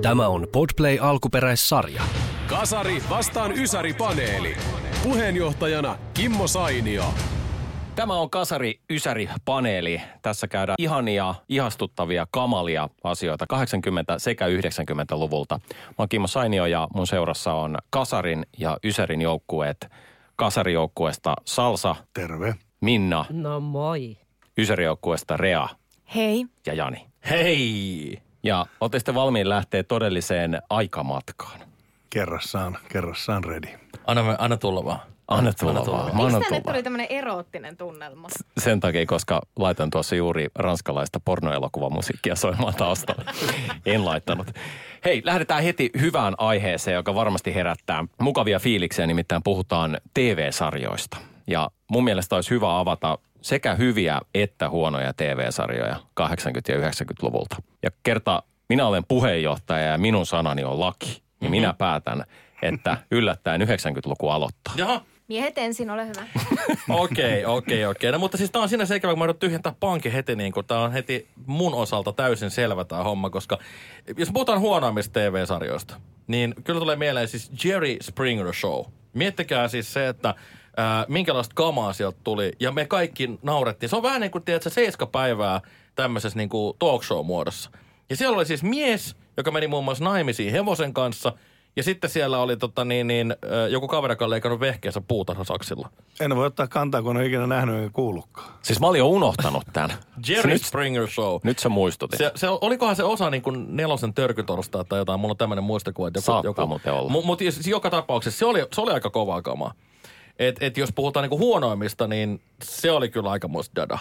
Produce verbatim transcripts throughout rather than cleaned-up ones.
Tämä on Podplay alkuperäissarja. Kasari vastaan Ysäri-paneeli. Puheenjohtajana Kimmo Sainio. Tämä on Kasari-Ysäri-paneeli. Tässä käydään ihania, ihastuttavia, kamalia asioita kahdeksankymmentä- sekä yhdeksänkymmentäluvulta. Mä oon Kimmo Sainio ja mun seurassa on Kasarin ja Ysärin joukkueet. Kasarijoukkueesta Salsa. Terve. Minna. No moi. Ysärijoukkueesta Rea. Hei. Ja Jani. Hei! Ja ootte sitten valmiin lähteä todelliseen aikamatkaan? Kerrassaan, kerrassaan ready. Anna, anna tulla vaan. Anna tulla vaan. Miksi tänne tuli tämmöinen eroottinen tunnelma? Sen takia, koska laitan tuossa juuri ranskalaista pornoelokuvamusiikkia soimaan taustalla. En laittanut. Hei, lähdetään heti hyvään aiheeseen, joka varmasti herättää mukavia fiiliksiä, nimittäin puhutaan T V-sarjoista. Ja mun mielestä olisi hyvä avata sekä hyviä että huonoja T V-sarjoja kahdeksankymmentä- ja yhdeksänkymmentäluvulta. Ja kerta minä olen puheenjohtaja ja minun sanani on laki, niin mm-hmm. minä päätän, että yllättäen yhdeksänkymmentäluku aloittaa. Jaha. Miehet ensin, ole hyvä. Okei, okei, okei. No mutta siis tää on siinä se ikävä, kun mä joudun tyhjentää pankin heti, niin kun tää on heti mun osalta täysin selvä tää homma, koska jos puhutaan huonoimmista T V-sarjoista, niin kyllä tulee mieleen siis Jerry Springer Show. Miettikää siis se, että ää, minkälaista kamaa sieltä tuli, ja me kaikki naurettiin. Se on vähän niin kuin, tiedätkö, seitsemän päivää tämmöisessä niin kuin talk show muodossa. Ja siellä oli siis mies, joka meni muun muassa naimisiin hevosen kanssa, ja sitten siellä oli tota niin, niin joku kaveri, joka on leikannut vehkeensä puutarhasaksilla. En voi ottaa kantaa, kun en ole ikinä nähnyt eikä kuullutkaan. Siis mä olin jo unohtanut tämän. Jerry nyt, Springer Show. Nyt sä muistutit. Se, se, olikohan se osa niin kuin nelosen törkytorstaa tai jotain? Mulla on tämmöinen muistikuva. Että joku, Saattaa joku, muuten olla. Mutta siis joka tapauksessa se oli, se oli aika kovaa kamaa. Et, et jos puhutaan niin kuin huonoimmista, niin se oli kyllä aika muista dada.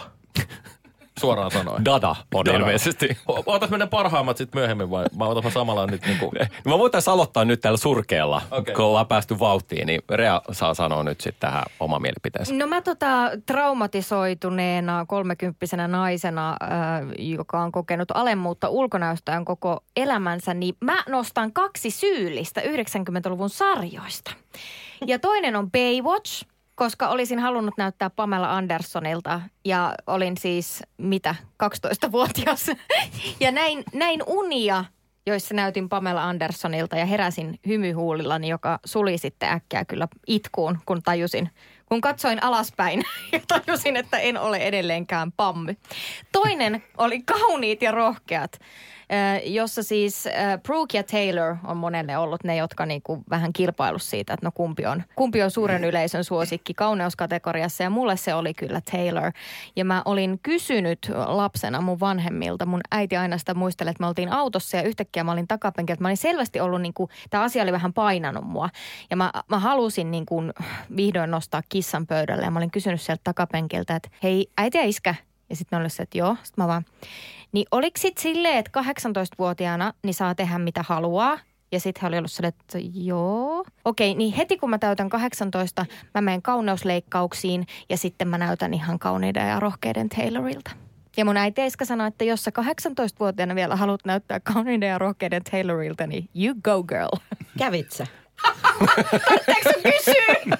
Suoraan sanoen. Dada on Dada. ilmeisesti. Ootas mennä parhaimmat sitten myöhemmin vai mä otan samalla nyt niin kuin... Mä voitaisiin aloittaa nyt täällä surkealla, Okay. kun ollaan päästy vauhtiin, niin Rea saa sanoa nyt sitten tähän oma mielipiteensä. No mä tota traumatisoituneena kolmekymppisenä naisena, äh, joka on kokenut alemmuutta ulkonäöstään koko elämänsä, niin mä nostan kaksi syyllistä yhdeksänkymmentäluvun sarjoista. Ja toinen on Baywatch, koska olisin halunnut näyttää Pamela Andersonilta ja olin siis, mitä, kaksitoistavuotias. Ja näin, näin unia, joissa näytin Pamela Andersonilta ja heräsin hymyhuulillani, joka suli sitten äkkiä kyllä itkuun, kun tajusin, kun katsoin alaspäin ja tajusin, että en ole edelleenkään Pammy. Toinen oli Kauniit ja rohkeat, jossa siis Brooke ja Taylor on monelle ollut ne, jotka niinku vähän kilpailu siitä, että no kumpi on, kumpi on suuren yleisön suosikki kauneuskategoriassa. Ja mulle se oli kyllä Taylor. Ja mä olin kysynyt lapsena mun vanhemmilta, mun äiti aina sitä muisteli, että me oltiin autossa ja yhtäkkiä mä olin takapenkillä. Mä olin selvästi ollut niinku, tämä asia oli vähän painanut mua. Ja mä, mä halusin niinku vihdoin nostaa kissan pöydälle ja mä olin kysynyt sieltä takapenkiltä, että hei äiti ja iskä. Ja sitten ne oli se, että joo. Sitten mä vaan, niin oliko sitten silleen, että kahdeksantoistavuotiaana niin saa tehdä mitä haluaa? Ja sitten he oli ollut silleen, että joo. Okei, niin heti kun mä täytän kahdeksantoista, mä menen kauneusleikkauksiin ja sitten mä näytän ihan kauniiden ja rohkeiden Taylorilta. Ja mun äiti Eiska sanoi, että jos sä kahdeksantoistavuotiaana vielä haluat näyttää kauniiden ja rohkeiden Taylorilta, niin you go girl. Kävitsä? Anteeksi sun kysyy?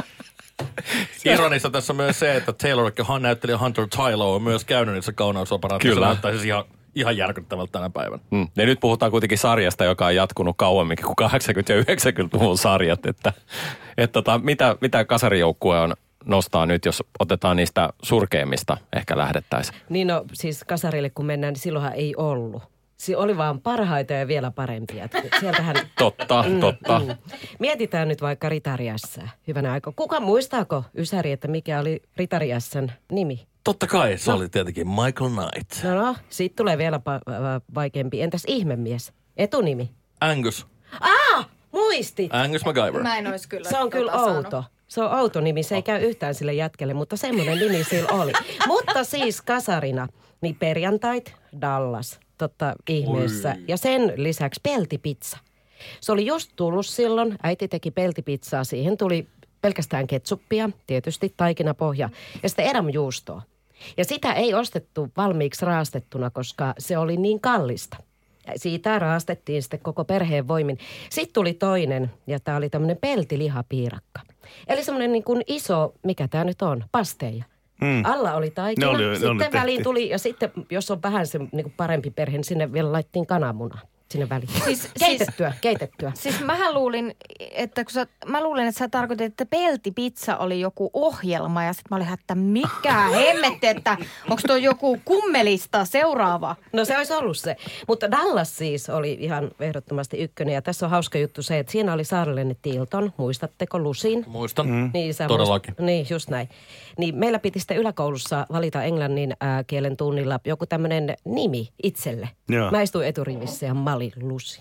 Ironista tässä on myös se, että Taylor näyttelijä Hunter Tylo on myös käynyt niissä kauneusoperaatioissa. Kyllä. Näyttää siis ihan, ihan järkyttävältä tänä päivänä. Mm. Ja nyt puhutaan kuitenkin sarjasta, joka on jatkunut kauemmin kuin kahdeksankymmentä- ja yhdeksänkymmentäluvun sarjat. Että, että tota, mitä, mitä kasarijoukkue on nostaa nyt, jos otetaan niistä surkeimmista ehkä lähdettäisiin? Niin no siis kasarille kun mennään, niin silloinhan ei ollut. Se oli vaan parhaita ja vielä parempia. Sieltähän... Totta, mm, totta. Mm. Mietitään nyt vaikka Ritariassa. Hyvänä aika. Kuka muistaako, Ysäri, että mikä oli Ritariassan nimi? Totta kai, se no. oli tietenkin Michael Knight. No no, siitä tulee vielä pa- vaikeampi. Entäs ihmemies? Etunimi? Angus. Ah, muistit! Angus MacGyver. Mä en ois kyllä. Se on kyllä outo. Se on outo nimi, se ei käy yhtään sille jätkelle, mutta semmoinen nimi sillä oli. Mutta siis kasarina, niin perjantait, Dallas, totta ihmeessä. Oi. Ja sen lisäksi peltipizza. Se oli just tullut silloin, äiti teki peltipizzaa, siihen tuli pelkästään ketsuppia, tietysti taikinapohja ja sitten edamjuustoa. Ja sitä ei ostettu valmiiksi raastettuna, koska se oli niin kallista. Siitä raastettiin sitten koko perheen voimin. Sitten tuli toinen, ja tämä oli tämmöinen peltilihapiirakka. Eli semmoinen niin kuin iso, mikä tämä nyt on, pasteja. Mm. Alla oli taikina, oli, sitten väliin tuli, ja sitten jos on vähän se niin kuin parempi perhe, niin sinne vielä laittiin kananmuna. sinne väliin. Siis- keitettyä, keitettyä. Siis mähän luulin, että kun sä, mä luulin, että sä tarkoitit, että peltipizza oli joku ohjelma ja sitten mä olin, että mikä hemmetti, että onko tuo joku kummelista seuraava? No se olisi ollut se. Mutta Dallas siis oli ihan ehdottomasti ykkönen ja tässä on hauska juttu se, että siinä oli Saarelenne Tilton, muistatteko Lusin? Muistan. Mm. Niin, sä Todellakin. Muist... Niin, just näin. Niin meillä piti sitten yläkoulussa valita englannin äh, kielen tunnilla joku tämmöinen nimi itselle. Joo. Mä istuin eturivissä ja mä olin Lusi.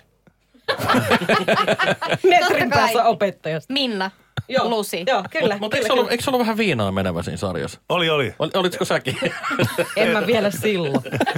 Metrin kai. päässä opettajasta. Minna, Joo, Lusi. Joo, kyllä. Mutta kyllä, eikö, se ollut- kyllä. eikö se ollut vähän viinaa menevä siinä sarjassa? Oli, oli. Ol, olitko säkin? En mä vielä silloin.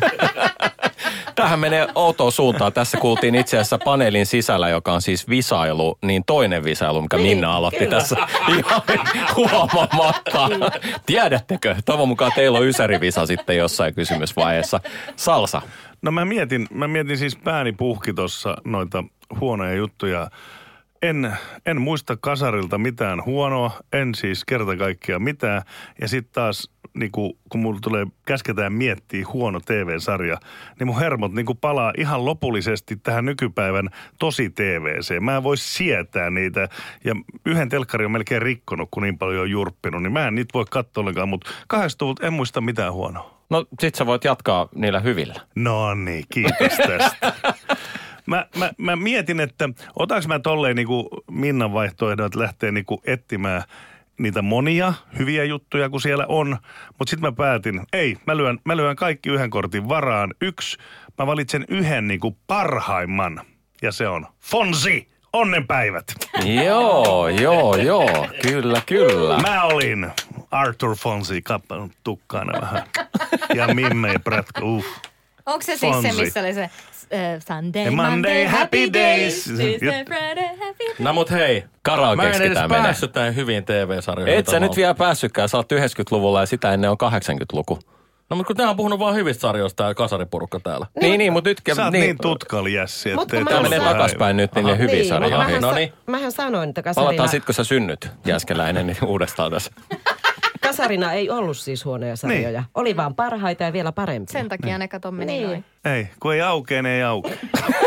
Tähän menee outoon suuntaan. Tässä kuultiin itse asiassa paneelin sisällä, joka on siis visailu, niin toinen visailu, mikä Niin, Minna aloitti kyllä. tässä ihan huomaamatta. Tiedättekö? Toivon mukaan teillä on ysärivisa sitten jossain kysymysvaiheessa. Salsa. No mä mietin, mä mietin siis pääni puhki tuossa noita huonoja juttuja. En, en muista kasarilta mitään huonoa, en siis kerta kaikkiaan mitään. Ja sitten taas, niinku, kun mulla tulee, käsketään miettiä huono T V-sarja, niin mun hermot niinku palaa ihan lopullisesti tähän nykypäivän tosi T V-seen. Mä en voi sietää niitä. Ja yhden telkkari on melkein rikkonut, kun niin paljon on jurppinut. Niin mä en niitä voi katsoa ollenkaan, mutta kahdeksankymmentäluvulta en muista mitään huonoa. No sit sä voit jatkaa niillä hyvillä. No niin, kiitos tästä. Mä, mä, mä mietin, että otanko mä tolleen niinku Minnan vaihtoehdon, että lähtee niinku etsimään niitä monia hyviä juttuja, kun siellä on. Mutta sitten mä päätin, ei, mä lyön, mä lyön kaikki yhden kortin varaan. Yksi, mä valitsen yhden niinku parhaimman ja se on Fonsi, onnenpäivät. Joo, joo, joo. Kyllä, kyllä. Mä olin Arthur Fonsi, kappanut tukkaana vähän. Ja Mimmei Prätkä, uh. Onko se siis se, Fonsi. missä oli se uh, Sunday, Ja Monday, happy days. Tuesday, Friday, happy days. No mut hei, mä Karaokeeksi en edes pitää mennä. päässyt näin hyviin T V-sarjoihin. Et sä nyt vielä päässytkään. Sä oot yhdeksänkymmentäluvulla ja sitä ennen on kahdeksankymmentäluku. No mutta kun tää on puhunut vaan hyvistä sarjoista tää kasariporukka täällä. Niin, niin, mutta nyt... Sä oot niin tutkaljässi, Mutta ettei mä- Tämä Tämä menee Aha. takaspäin nyt niille hyviin Niin, mutta sarjoihin. mähän, No sa- niin. mähän sanoin, että kasarina, Palataan sitten, kun sä synnyt, Jääskeläinen, niin uudestaan tässä. kasarina ei ollut siis huonoja sarjoja. Niin. Oli vaan parhaita ja vielä parempia. Sen takia ne kato meni Niin. noin. Ei, kun ei aukee, niin ei aukee.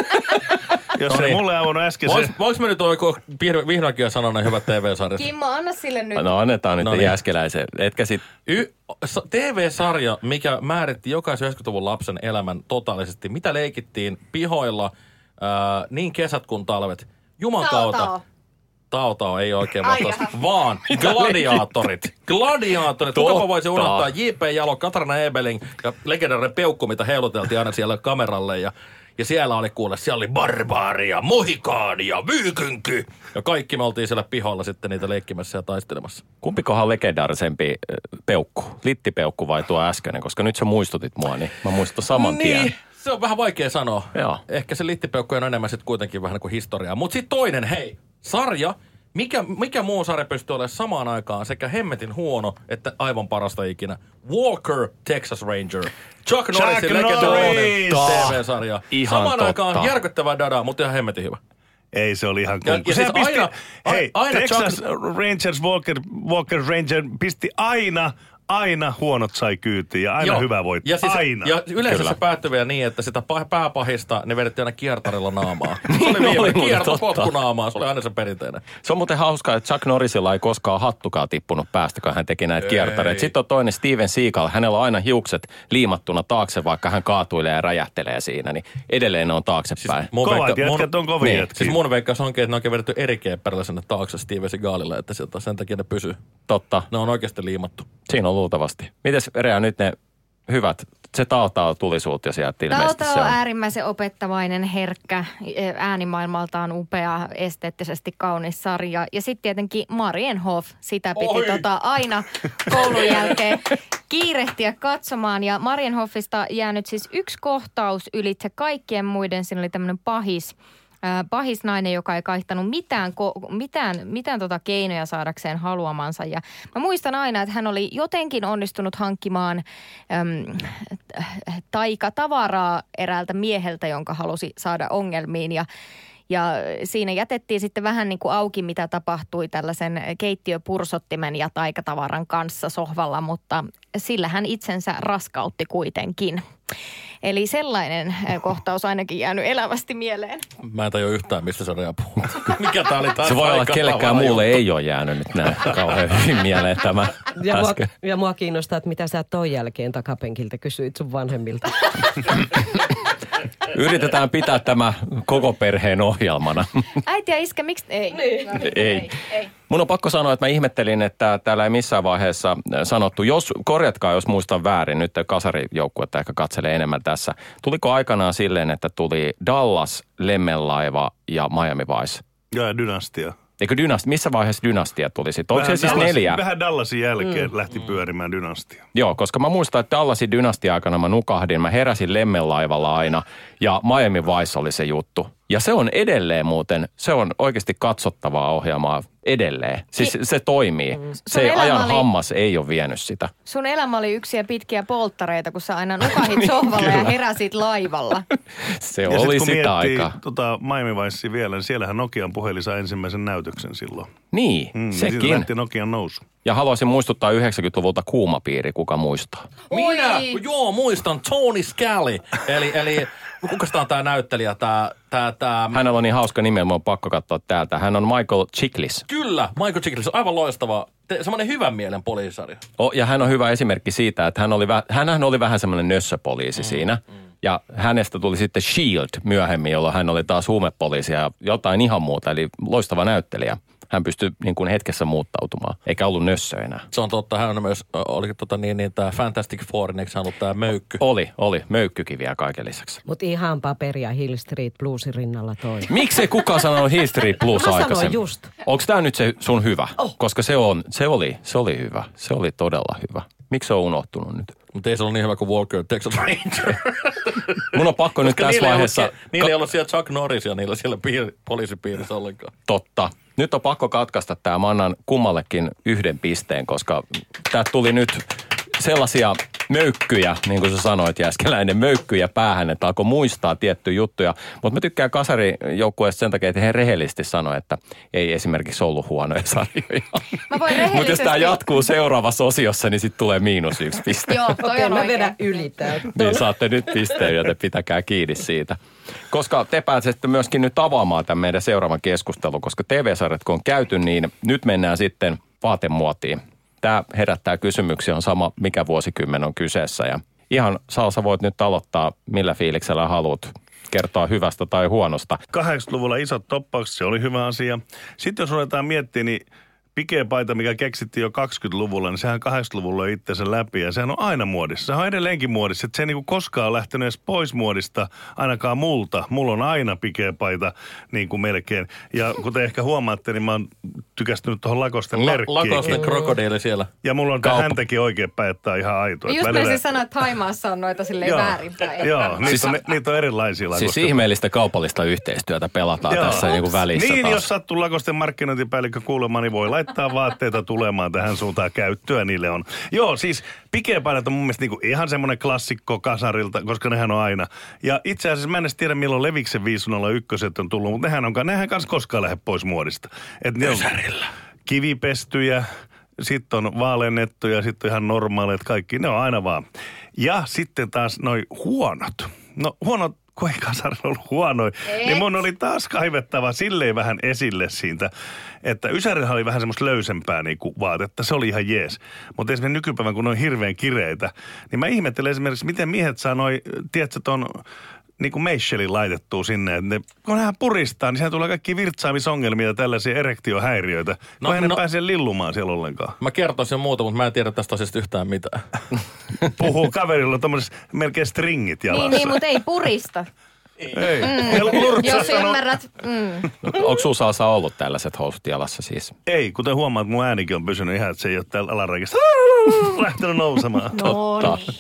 Jos No ei niin. mulle avannut äsken Vois, se... voiko me nyt oiko vihdoinkin jo sanoa ne hyvät T V-sarjat? Kimmo, anna sille nyt. No annetaan nyt No no niin. Jääskeläisen. Etkä sit... Y- sa- T V-sarja, mikä määritti jokaisen yhdeksänkymmentäluvun lapsen elämän totaalisesti. Mitä leikittiin pihoilla, ää, niin kesät kuin talvet. Juman kautta. Taotao. Taotao ei oikein vastaus, vaan gladiaattorit. Gladiaattorit. Kukapa Totta. voisi unohtaa J P Jalo, Katarina Ebeling ja legendaarinen peukku, mitä heiluteltiin aina siellä kameralle. Ja, ja siellä oli kuule, siellä oli barbaaria, mohikaania, vyykynky. Ja kaikki me oltiin siellä pihoilla sitten niitä leikkimässä ja taistelemassa. Kumpikohan on legendaarisempi äh, peukku? Littipeukku vai tuo äskeinen? Koska nyt sä muistutit mua, niin mä muistan saman tien. Niin, se on vähän vaikea sanoa. Joo. Ehkä se littipeukku on enemmän sitten kuitenkin vähän kuin historiaa. Mutta sitten toinen, hei, sarja. Mikä, mikä muu sarja pystyy olemaan samaan aikaan sekä hemmetin huono että aivan parasta ikinä? Walker, Texas Ranger. Chuck Norrisin legendaarinen Norris! T V-sarja. Ihan samaan totta. aikaan järkyttävää dadaa, mutta ihan hemmetin hyvä. Ei se oli ihan Ja- kunku. ja Se siis pisti, aina- hei, aina Texas Rangers, Walker, Walker Ranger pisti aina, aina huonot sai kyytiin ja aina Joo. hyvä voitti. Ja, siis, aina. ja yleensä Kyllä. se päättyi vielä niin, että sitä pah- pääpahista ne vedettiin aina kiertarilla naamaa. Se oli Oli viimeinen muuten kierto totta. potku naamaa. Se oli aina se perinteinen. Se on muuten hauskaa, että Chuck Norrisilla ei koskaan hattukaan tippunut päästä, kun hän teki näitä kiertareita. Sitten on toinen Steven Seagal. Hänellä on aina hiukset liimattuna taakse, vaikka hän kaatuilee ja räjähtelee siinä. Niin edelleen ne on taaksepäin. mun Kovat veikka- mun- jätkät on kovia niin, jätkiä. Siis mun veikkaus onkin, että ne onkin vedetty eri keepperillä sinne taakse Steven Seagalille, että sieltä sen takia ne pysyy. Totta. Ne on oikeasti liimattu. Siinä on luultavasti. Mites Rea nyt ne hyvät, se Taotao tuli sulta jo sieltä ilmeisesti. Taotao se on on. äärimmäisen opettavainen, herkkä, äänimaailmaltaan upea, esteettisesti kaunis sarja. Ja sitten tietenkin Marienhof, sitä piti Oi! tota aina koulun jälkeen kiirehtiä katsomaan. Ja Marienhofista jäänyt siis yksi kohtaus ylitse kaikkien muiden. Siinä oli tämmöinen pahis. Äh, pahis nainen, joka ei kaihtanut mitään, ko- mitään, mitään tota keinoja saadakseen haluamansa. Ja mä muistan aina, että hän oli jotenkin onnistunut hankkimaan äm, taikatavaraa eräältä mieheltä, jonka halusi saada ongelmiin. Ja, Ja siinä jätettiin sitten vähän niin kuin auki, mitä tapahtui tällaisen keittiöpursottimen ja taikatavaran kanssa sohvalla, mutta sillä hän itsensä raskautti kuitenkin. Eli sellainen kohtaus ainakin jäänyt elävästi mieleen. Mä en tajua yhtään, mistä se raja puhuu. Mikä tää oli taas? Se voi olla, että kellekään muulle ei ole jäänyt nyt näin kauhean hyvin mieleen tämä Ja mua, äsken. ja mua kiinnostaa, että mitä sä ton jälkeen takapenkiltä kysyit sun vanhemmilta. Yritetään pitää tämä koko perheen ohjelmana. Äiti ja iskä, miksi? Ei. Niin. ei. Ei. ei. Mun on pakko sanoa, että mä ihmettelin, että täällä ei missään vaiheessa sanottu, jos, korjatkaa jos muistan väärin, nyt kasarijoukkuetta ehkä katselee enemmän tässä. Tuliko aikanaan silleen, että tuli Dallas, Lemmenlaiva ja Miami Vice? Ja Dynastia. Eikö Dynastia? Missä vaiheessa Dynastia tuli sitten? Onko se siis Dallas, neljä? Vähän Dallasin jälkeen mm. lähti pyörimään Dynastia. Joo, koska mä muistan, että Dallasin Dynastia-aikana mä nukahdin, mä heräsin Lemmenlaivalla aina ja Miami Vice oli se juttu. Ja se on edelleen muuten, se on oikeasti katsottavaa ohjelmaa edelleen. Siis Ei. se toimii. Sun Se elämä ajan oli- hammas ei ole vienyt sitä. Sun elämä oli yksiä pitkiä polttareita, kun sä aina nukahit sohvalla ja heräsit laivalla. Se Ja oli sit, kun sitä miettii aikaa. tota Miami Vicea vielä, niin siellähän Nokian puhelin sai ensimmäisen näytöksen silloin. Niin, Mm, Siitä sekin. lähti Nokian nousu. Ja haluaisin muistuttaa yhdeksänkymmentäluvulta Kuumapiiri, kuka muistaa. Minä? Oi. Joo, muistan. Tony Scally. Eli, eli kuka tämä on tämä näyttelijä? Tää, tää, tää... Hänellä on niin hauska nimi, mun on pakko katsoa täältä. Hän on Michael Chiklis. Kyllä, Michael Chiklis on aivan loistava. Te, semmoinen hyvän mielen poliisarja. Oh, ja hän on hyvä esimerkki siitä, että hän oli, vä- hänhän oli vähän semmoinen nössöpoliisi mm, siinä. Mm. Ja hänestä tuli sitten Shield myöhemmin, jolloin hän oli taas huumepoliisi ja jotain ihan muuta. Eli loistava näyttelijä. Hän pystyi niin kuin hetkessä muuttautumaan, eikä ollut nössö enää. Se on totta, hän on myös, oli tota niin, niin tämä Fantastic Four, eikö hän ollut tämä möykky? Oli, oli. Möykkykin vielä kaiken lisäksi. Mutta ihan paperia Hill Street Bluesin rinnalla toi. Miksei kukaan sanonut History Plus Mä sanoin aikaisemmin? just. Onko tämä nyt se sun hyvä? Oh. Koska se, on, se, oli, se oli hyvä. Se oli todella hyvä. Miksi se on unohtunut nyt? Mutta ei se ole niin hyvä kuin Walker Texas Ranger. Mun on pakko nyt tässä niillä ei vaiheessa... ollut, niillä ei ollut siellä Chuck Norrisia niillä siellä piir, poliisipiirissä ollenkaan. Totta. Nyt on pakko katkaista tämä. Mä annan kummallekin yhden pisteen, koska tää tuli nyt sellaisia möykkyjä, niin kuin sä sanoit Jääskeläinen, möykkyjä päähän, että alkoi muistaa tiettyjä juttuja. Mutta mä tykkään kasarijoukkueesta sen takia, että he rehellisesti sanoi, että ei esimerkiksi ollut huonoja sarjoja. Mä voin Mutta jos rehellisesti... tämä jatkuu seuraavassa osiossa, niin sitten tulee miinus yksi piste. Joo, toi Okei, on mä oikein. vedän yli täältä. Niin saatte nyt pisteen, joten pitäkää kiinni siitä. Koska te pääsette myöskin nyt avaamaan tämän meidän seuraavan keskustelun, koska T V-sarjat kun on käyty, niin nyt mennään sitten vaatemuotiin. Tämä herättää kysymyksiä, on sama mikä vuosikymmen on kyseessä. Ja ihan Salsa voit nyt aloittaa, millä fiiliksellä haluat kertoa hyvästä tai huonosta. kahdeksankymmentäluvulla isot toppaukset, se oli hyvä asia. Sitten jos ruvetaan miettimään, niin pikepaita, mikä keksittiin jo kaksikymmentäluvulla, niin sehän kahdeksankymmentäluvulla on itsensä läpi ja sehän on aina muodissa. Sehän on edelleenkin muodissa, että se ei niinku koskaan ole lähtenyt edes pois muodista, ainakaan multa. Mulla on aina pikepaita niin kuin melkein. Ja kuten ehkä huomaatte, niin mä oon tykästynyt tuohon Lakosten La, merkkiin. Lakosten krokodiili siellä. Ja mulla on Kauppa. häntäkin oikein päin, että on ihan aito. Just Välillä- mä siis sanoa, että Haimaassa on noita silleen Joo, väärinpäin. joo niitä, Siis- on, niitä on erilaisia Lakosten. Siis ihmeellistä kaupallista yhteistyötä pelataan Joo. tässä niin kuin välissä Niin, taas. jos sattuu Lakosten markkinointipäällikkö kuulemaan, niin voi laittaa vaatteita tulemaan tähän suuntaan. Käyttöä niille on. Joo, siis pikepainat on mun mielestä niinku ihan semmoinen klassikko kasarilta, koska nehän on aina. Ja itse asiassa mä en edes tiedä, milloin Leviksen viisi nolla yksi on tullut, mutta nehän on, nehän kanssa koskaan lähde pois muodista. Et ne on kivipestyjä, sitten on vaalennettuja, sitten on ihan normaaleet kaikki. Ne on aina vaan. Ja sitten taas noi huonot. No huonot, kun ei kasarilla ollut huonoja, niin mun oli taas kaivettava silleen vähän esille siitä, että Ysärillä oli vähän semmoista löysempää niinku vaatetta. Se oli ihan jees. Mutta esimerkiksi nykypäivän, kun ne on hirveän kireitä, niin mä ihmettelen esimerkiksi, miten miehet saa noi, tiedätkö, ton niin kuin Meichelin laitettua sinne, että ne, kun nehän puristaa, niin sehän tulee kaikki virtsaamisongelmia ja tällaisia erektiohäiriöitä. No, kun ei ne no. pääse lillumaan siellä ollenkaan. Mä kertoisin muuta, mutta mä en tiedä tästä asiasta yhtään mitään. Puhuu kaverilla tommoset melkein stringit jalassa. Niin, niin, mutta ei purista. Ei. Mm. Jos ymmärrät. Mm. Onko sulla Salsa ollut tällaiset housut jalassa siis? Ei, kuten huomaat, mun äänikin on pysynyt ihan, että se ei ole täällä alaräkissä lähtenyt nousemaan. No niin.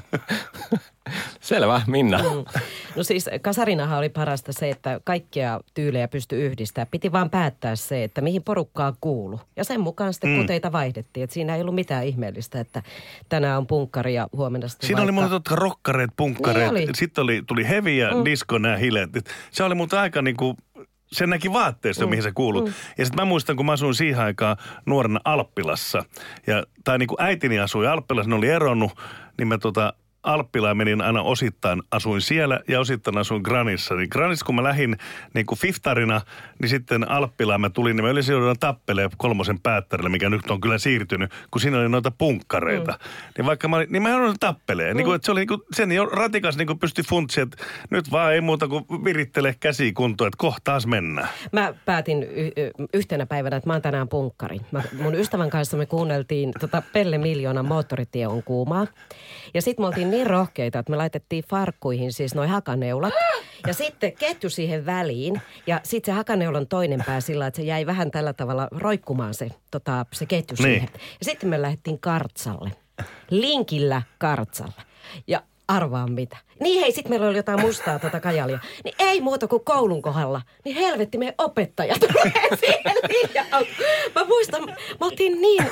Selvä, Minna. No siis kasarinahan oli parasta se, että kaikkia tyylejä pystyi yhdistämään. Piti vaan päättää se, että mihin porukkaan kuulu. Ja sen mukaan sitten mm. kuteita vaihdettiin. Että siinä ei ollut mitään ihmeellistä, että tänään on punkkari ja huomenna sitten Siinä vaikka... oli muuten totta rokkareet, punkkareet. Niin oli. Sitten oli, tuli heavy ja mm. disco nämä hilet. Se oli muuten aika niinku... sen näki vaatteessa, mm. mihin sä kuulut. Mm. Ja sitten mä muistan, kun mä asuin siihen aikaan nuorena Alppilassa. Ja, tai niin kuin äitini asui Alppilassa, ne oli eronnut, niin mä tota Alppilaan menin aina osittain, asuin siellä ja osittain asuin Granissa. Niin Granissa, kun mä lähdin niin kuin fiftarina, niin sitten Alppilaan mä tulin, niin mä yleensä joudun tappelemaan kolmosen päättärillä, mikä nyt on kyllä siirtynyt, kun siinä oli noita punkkareita. Mm. Niin vaikka mä olin, niin mä joudun tappelemaan. Mm. Niin kuin, että se oli niin kuin, sen jo ratikas niin kuin pystyi funtsiin, että nyt vaan ei muuta kuin virittele käsi kuntoon, että kohta taas mennään. Mä päätin y- y- yhtenä päivänä, että mä oon tänään punkkari. Mä, mun ystävän kanssa me kuunneltiin tota Pelle Miljoonan Moottoritie on kuumaa. Ja sit me oltiin niin rohkeita, että me laitettiin farkkuihin siis noi hakaneulat. Ja sitten ketju siihen väliin. Ja sitten se hakaneulon toinen pää sillä, että se jäi vähän tällä tavalla roikkumaan se, tota, se ketju niin siihen. Ja sitten me lähdettiin kartsalle. Linkillä kartsalle. Ja arvaa mitä. Niin hei, sit meillä oli jotain mustaa tota kajalia. Niin ei muuta kuin koulun kohdalla. Niin helvetti, meidän opettaja tulee siihen. Mä muistan, mä oltiin niin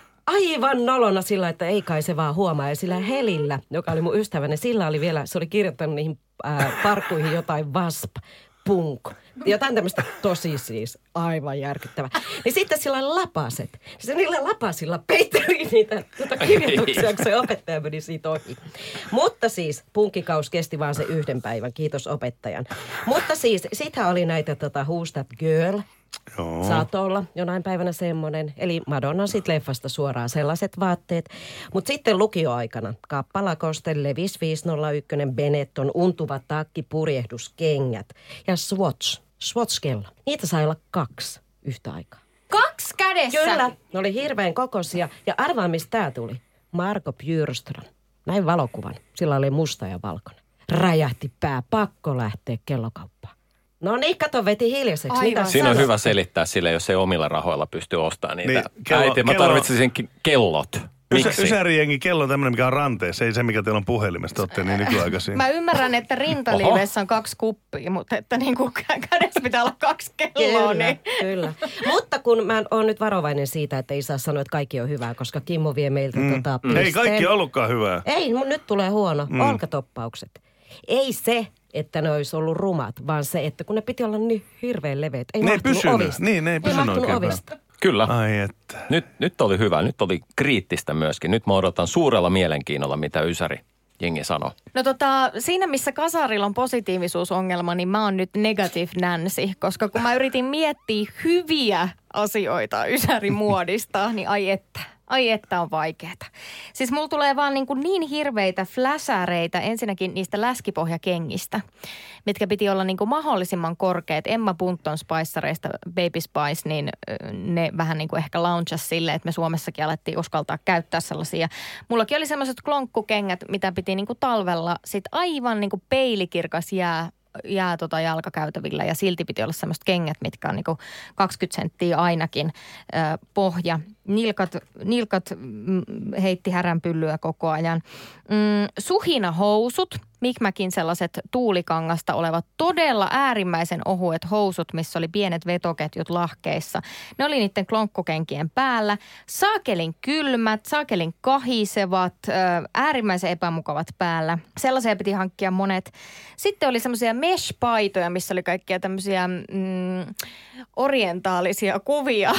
aivan nolona sillä, että ei kai se vaan huomaa. Ja sillä Helillä, joka oli mun ystäväni, sillä oli vielä, se oli kirjoittanut niihin ää, parkkuihin jotain vasp, punk. Jotain tämmöistä tosi siis aivan järkyttävää. Niin sitten sillä oli lapaset. Se niillä lapasilla peitteli niitä tuota kirjoituksia, kun se opettaja meni siitä ohi. Mutta siis punkkikaus kesti vaan se yhden päivän, kiitos opettajan. Mutta siis sittenhän oli näitä tota, Who's That Girl? Joo. Saattoi olla jonain päivänä semmoinen. Eli Madonna sitten leffasta suoraan sellaiset vaatteet. Mutta sitten lukioaikana Kappalakoste, Levis viisi nolla yksi, Benetton, untuva takki, purjehduskengät ja Swatch, Swatch-kello. Niitä sai olla kaksi yhtä aikaa. Kaksi kädessä? Kyllä, ne oli hirveän kokoisia. Ja arvaa, mistä tää tuli. Marko Bjurström. Näin valokuvan. Sillä oli musta ja valkoinen. Räjähti pää, pakko lähteä kellokauppaan. No niin, kato, veti hiljaiseksi. Mitä Siinä sanot? on hyvä selittää sille, jos ei omilla rahoilla pysty ostamaan niitä. Niin, kello, Äiti, mä kello, tarvitsisin kellot. Miksi? Ysärijengi kello on tämmöinen, mikä on ranteessa. Ei se, mikä teillä on puhelimesta. Olette niin nykyaikaisia. Mä ymmärrän, että rintaliivessä on kaksi kuppia, mutta että niin kuin kädessä pitää olla kaksi kelloa. Kyllä, niin. kyllä. Mutta kun mä oon nyt varovainen siitä, että ei saa sanoa, että kaikki on hyvää, koska Kimmo vie meiltä mm. tota pisteen. Ei kaikki ollutkaan hyvää. Ei, nyt tulee huono. Mm. Olkatoppaukset. Ei se, että ne olisi ollut rumat, vaan se, että kun ne piti olla niin hirveän leveät. Ei ne mahtunut pysynyt. ovista. Niin, ne ei pysynyt mahtunut oikein ovista. Kyllä. Ai että. Nyt, nyt oli hyvä. Nyt oli kriittistä myöskin. Nyt mä odotan suurella mielenkiinnolla, mitä Ysäri jengi sanoo. No tota, siinä missä kasarilla on positiivisuusongelma, niin mä oon nyt negative Nancy, koska kun mä yritin miettiä hyviä asioita Ysäri-muodista, niin ai että. Ai että on vaikeeta. Siis mulla tulee vaan niin, kuin niin hirveitä fläsäreitä ensinnäkin niistä läskipohjakengistä, mitkä piti olla niin kuin mahdollisimman korkeat. Emma Bunton Spicereista Baby Spice, niin ne vähän niin kuin ehkä launchas silleen, että me Suomessakin alettiin uskaltaa käyttää sellaisia. Mullakin oli sellaiset klonkkukengät, mitä piti niin kuin talvella sit aivan niin kuin peilikirkas jää. jää tota jalkakäytävillä ja silti piti olla semmoiset kengät, mitkä on niinku kaksikymmentä senttiä ainakin ö, pohja. Nilkat, nilkat mm, heitti häränpyllyä koko ajan. Mm, suhinahousut, Mikmäkin sellaiset tuulikangasta olevat todella äärimmäisen ohuet housut, missä oli pienet vetoketjut lahkeissa. Ne oli niiden klonkkokenkien päällä. Saakelin kylmät, saakelin kahisevat, ö, äärimmäisen epämukavat päällä. Sellaisia piti hankkia monet. Sitten oli semmoisia mesh-paitoja, missä oli kaikkia tämmöisiä mm, orientaalisia kuvia.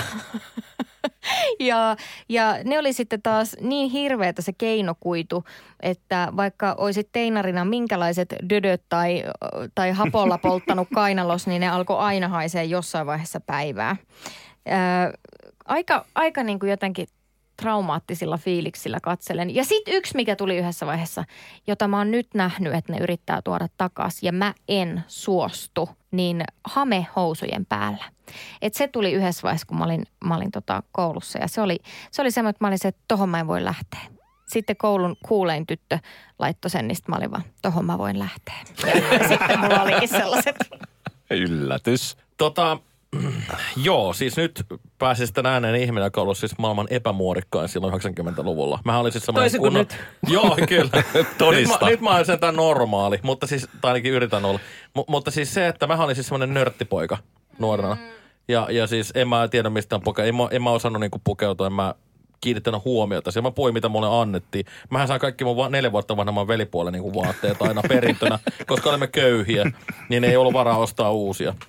Ja, ja ne oli sitten taas niin hirveätä se keinokuitu, että vaikka olisit teinarina minkälaiset dödöt tai, tai hapolla polttanut kainalos, niin ne alkoi aina haisee jossain vaiheessa päivää. Ää, aika aika niin kuin jotenkin traumaattisilla fiiliksillä katselen. Ja sitten yksi, mikä tuli yhdessä vaiheessa, jota mä oon nyt nähnyt, että ne yrittää tuoda takaisin ja mä en suostu, niin hamehousujen päällä. Et se tuli yhdessä vaiheessa, kun mä olin, mä olin tota koulussa ja se oli, se oli semmoinen, että mä olin se, että tohon mä en voi lähteä. Sitten koulun kuulein tyttö laittoi sen, niin mä olin vaan, tohon mä voin lähteä. Ja sitten mulla olikin sellaiset. Yllätys. Tota, joo, siis nyt pääsi sitten ääneen ihminen, joka on ollut siis maailman epämuodikkain silloin yhdeksänkymmentäluvulla. Mähän olin siis semmoinen kunnon... nyt? Joo, kyllä. Todista. Nyt mä, nyt mä olen sentään normaali, mutta siis, tai ainakin yritän olla. M- mutta siis se, että mähän olin siis semmoinen nörttipoika nuorena. Ja, ja siis en mä tiedä mistään pukea. En mä, en mä osannut niinku pukeutua, en mä kiinnittänyt huomiota. Ja mä puhuin, mitä mulle annettiin. Mähän sain kaikki mun va- neljä vuotta vanhemman velipuolen niinku vaatteet aina perintönä, koska olemme köyhiä, niin ei ollut varaa ostaa uusia.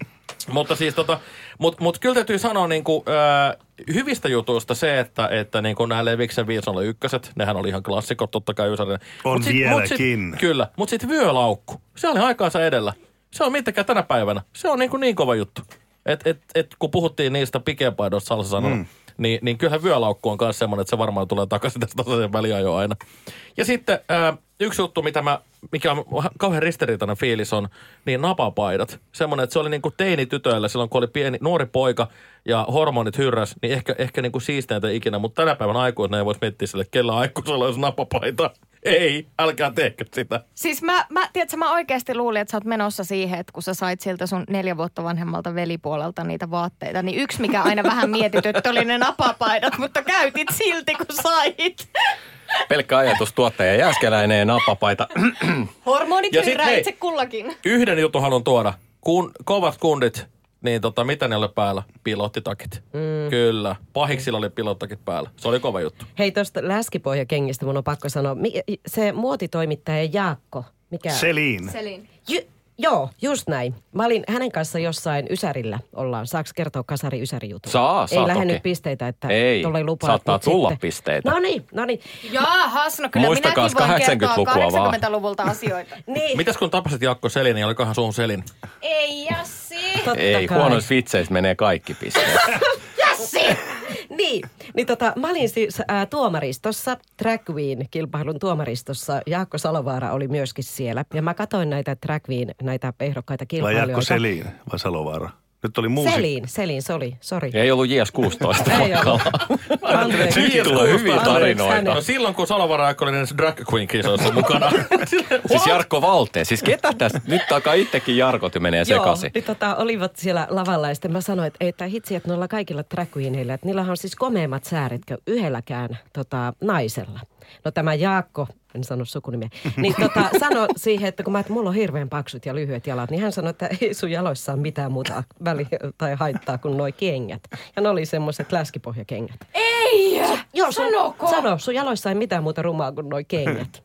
Mutta siis tota, mut, mut kyllä täytyy sanoa niinku, ää, hyvistä jutuista se, että, että niinku nämä Leviksen viisi nolla yksi, nehän oli ihan klassikot totta kai Ysärille. On mut sit, vieläkin. Mut sit, kyllä, mutta sitten vyölaukku, se oli aikaansa edellä. Se on mitäkään tänä päivänä. Se on niinku niin kova juttu. Et, et, et, kun puhuttiin niistä pikepaidoista salsasanalla, mm. niin, niin kyllähän vyölaukku on myös semmoinen, että se varmaan tulee takaisin tästä tasaisen väliajoa aina. Ja sitten ää, yksi juttu, mitä mä, mikä on kauhean ristiriitainen fiilis on, niin napapaidat. Semmoinen, että se oli niinku teinitytöillä silloin, kun oli pieni, nuori poika ja hormonit hyrräs, niin ehkä, ehkä niinku siisteintä ikinä. Mutta tänä päivänä aikuisena ei voisi miettiä sille, kellä aikuisella olisi napapaita. Ei, älkää tehkö sitä. Siis mä, mä, tiedätkö, mä oikeasti luulin, että sä oot menossa siihen, että kun sä sait siltä sun neljä vuotta vanhemmalta velipuolelta niitä vaatteita, niin yksi, mikä aina vähän mietitytti, oli ne napapaidat, mutta käytit silti, kun sait. Pelkkä ajatus tuottaja Jääskeläinen ja napapaita. Hormonit Ja sit hyrää hei, itse kullakin. Yhden jutun haluan tuoda. Kun kovat kundit, niin tota, mitä ne oli päällä? Pilottitakit. Mm. Kyllä. Pahiksilla oli pilottitakit päällä. Se oli kova juttu. Hei, tuosta läskipohjakengistä mun on pakko sanoa. Mi- se muotitoimittaja Jaakko. Mikä? Selin. Selin. J- joo, just näin. Mä olin hänen kanssa jossain Ysärillä ollaan. Saaks kertoa kasari Ysäri jutun? Saa, saa Ei lähde toki. nyt pisteitä, että Ei, tuolle lupaa. saattaa nyt tulla sitten. pisteitä. No niin, no niin. Jaahas, no kyllä Muistakaa minäkin voin kertoa kahdeksankymmentälukua vaan. kahdeksankymmentäluvulta asioita. niin. Mitäs kun tapasit Jaakko Selin, niin olikohan suun Selin? Ei, Jassi. Totta Ei, kai. huonoissa vitseistä menee kaikki pisteet. Jassi! Niin, niin tota, mä olin siis ää, tuomaristossa, Drag Queen-kilpailun tuomaristossa. Jaakko Salovaara oli myöskin siellä. Ja mä katsoin näitä Drag Queen, näitä ehdokkaita Vai kilpailijoita. Jaakko Selin vai Salovaara? Nyt oli muusi. Selin, Selin, se oli, sori. Ei ollut J S kuusitoista. Ei ollut. Anteeksi. Nyt tulee hyviä tarinoita. No silloin, kun Salovara oli näissä Drag Queen-kisoissa mukana. Siis Jarkko Valteen. Siis ketä tässä? Nyt alkaa itsekin Jarkot ja menee sekaisin. Joo, niin tota, olivat siellä lavalla ja sitten mä sanoin, että, että hitsi, että noilla kaikilla drag queeneillä, että niillähän on siis komeimmat sääret yhdelläkään tota, naisella. No tämä Jaakko, en sano sukunimeä, niin tota, sano siihen, että kun mä, että mulla on hirveän paksut ja lyhyet jalat, niin hän sanoi, että ei sun jaloissa ole mitään muuta väliä tai haittaa kuin noi kengät. Ja ne oli semmoiset läskipohjakengät. Ei! Joo, sun, Sanoko? sano, sun jaloissa ei mitään muuta rumaa kuin noi kengät.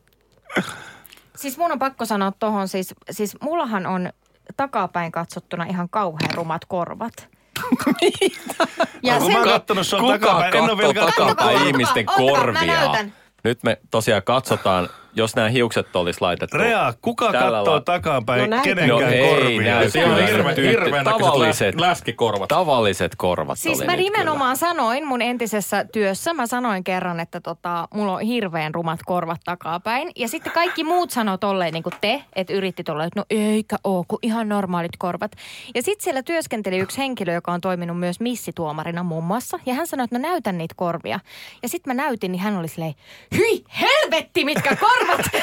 Siis mun on pakko sanoa tohon, siis, siis mullahan on takapäin katsottuna ihan kauhean rumat korvat. Ja kun mä oon kattonut sun Kuka takapäin, en ole vielä katsoo kattonut. takapäin ihmisten Ota, mä korvia? näytän. Nyt me tosiaan katsotaan, jos nämä hiukset olisi laitettu. Rea, kuka tällä kattoo la- takapäin No näytä. kenenkään No ei korvia? näy. Siellä on Kyllä, hirveän tyytty- hirveän tavalliset- näköiset läskikorvat. Tavalliset korvat Siis oli mä nyt nimenomaan sanoin mun entisessä työssä, mä sanoin kerran, että tota, mulla on hirveän rumat korvat takapäin. Ja sitten kaikki muut sanoo tolleen niin kuin te, että yritti tolleen, että no eikä oo, kun ihan normaalit korvat. Ja sitten siellä työskenteli yksi henkilö, joka on toiminut myös missituomarina muun muassa. Ja hän sanoi, että no näytän niitä korvia. Ja sitten mä näytin, niin hän oli silleen, hyi helvetti, mitkä korvat!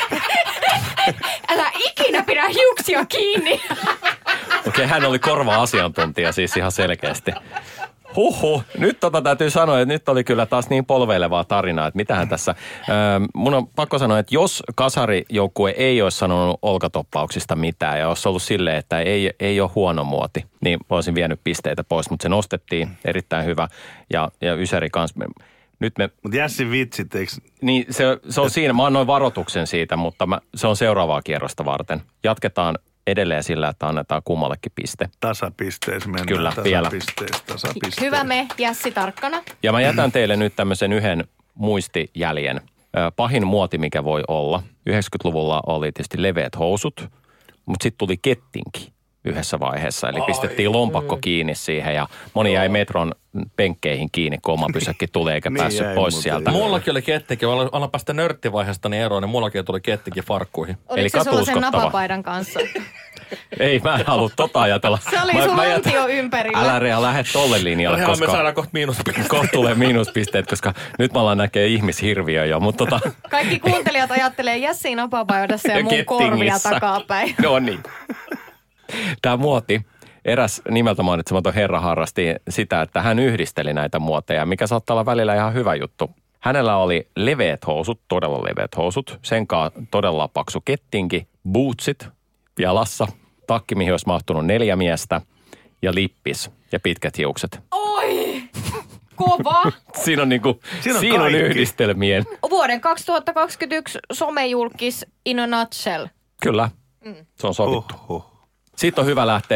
Älä ikinä pidä hiuksia kiinni! Okei, okay, hän oli korva-asiantuntija siis ihan selkeästi. Huhhuh. Nyt tota täytyy sanoa, että nyt oli kyllä taas niin polveilevaa tarinaa, että mitähän tässä. Öö, mun on pakko sanoa, että jos kasarijoukkue ei olisi sanonut olkatoppauksista mitään ja olisi ollut silleen, että ei, ei ole huono muoti, niin olisin vienyt pisteitä pois, mutta se nostettiin erittäin hyvä ja, ja Ysäri kanssa. Nyt me, Mutta Jässin vitsit, eikö? niin se, se on siinä, mä annoin varoituksen siitä, mutta mä, se on seuraavaa kierrosta varten. Jatketaan edelleen sillä, että annetaan kummallekin piste. Tasapisteessä mennään. Kyllä, vielä. Tasapisteessä, tasapisteessä. Hyvä me, Jässi tarkkana. Ja mä jätän teille nyt tämmöisen yhden muistijäljen. Ö, pahin muoti, mikä voi olla. yhdeksänkymmentäluvulla oli tietysti leveät housut, mutta sitten tuli kettinki yhdessä vaiheessa. Eli pistettiin lompakko kiinni siihen ja moni jäi metron penkkeihin kiinni, kun oma pysäkki tuli eikä Niin päässyt jäi pois muuten, sieltä. joo. Mullakin oli kettikin, mä alan päästä nörttivaiheesta niin eroon, niin mullakin tuli kettikin farkkuihin. Oliko se sulla sen katuuskottava. napapaidan kanssa? Ei, mä en halua tota ajatella. Se oli Mä- sun mä jätän- lantio ympärillä. Älä Rea, lähde tolle linjalle, Ihan me koska saadaan kohta miinuspisteitä. kohta tulee miinuspisteet, koska nyt mä alan näkee ihmishirviö jo, mutta tota... Kaikki kuuntelijat ajattelee Jässiin napapaidassa ja, Ja mun korvia kettingissä. takapäin. No niin. Tämä muoti, eräs nimeltä mainitsematon herra harrasti sitä, että hän yhdisteli näitä muoteja, mikä saattaa olla välillä ihan hyvä juttu. Hänellä oli leveät housut, todella leveät housut, sen kanssa todella paksu kettinki, bootsit jalassa, takki, mihin olisi mahtunut neljä miestä ja lippis ja pitkät hiukset. Oi! Kova! Siinä on, niinku, Siinä on siinä on kaikki. yhdistelmien. Vuoden kaksituhattakaksikymmentäyksi somejulkis in a nutshell. Kyllä, se on sovittu. Oho. Siitä on hyvä lähteä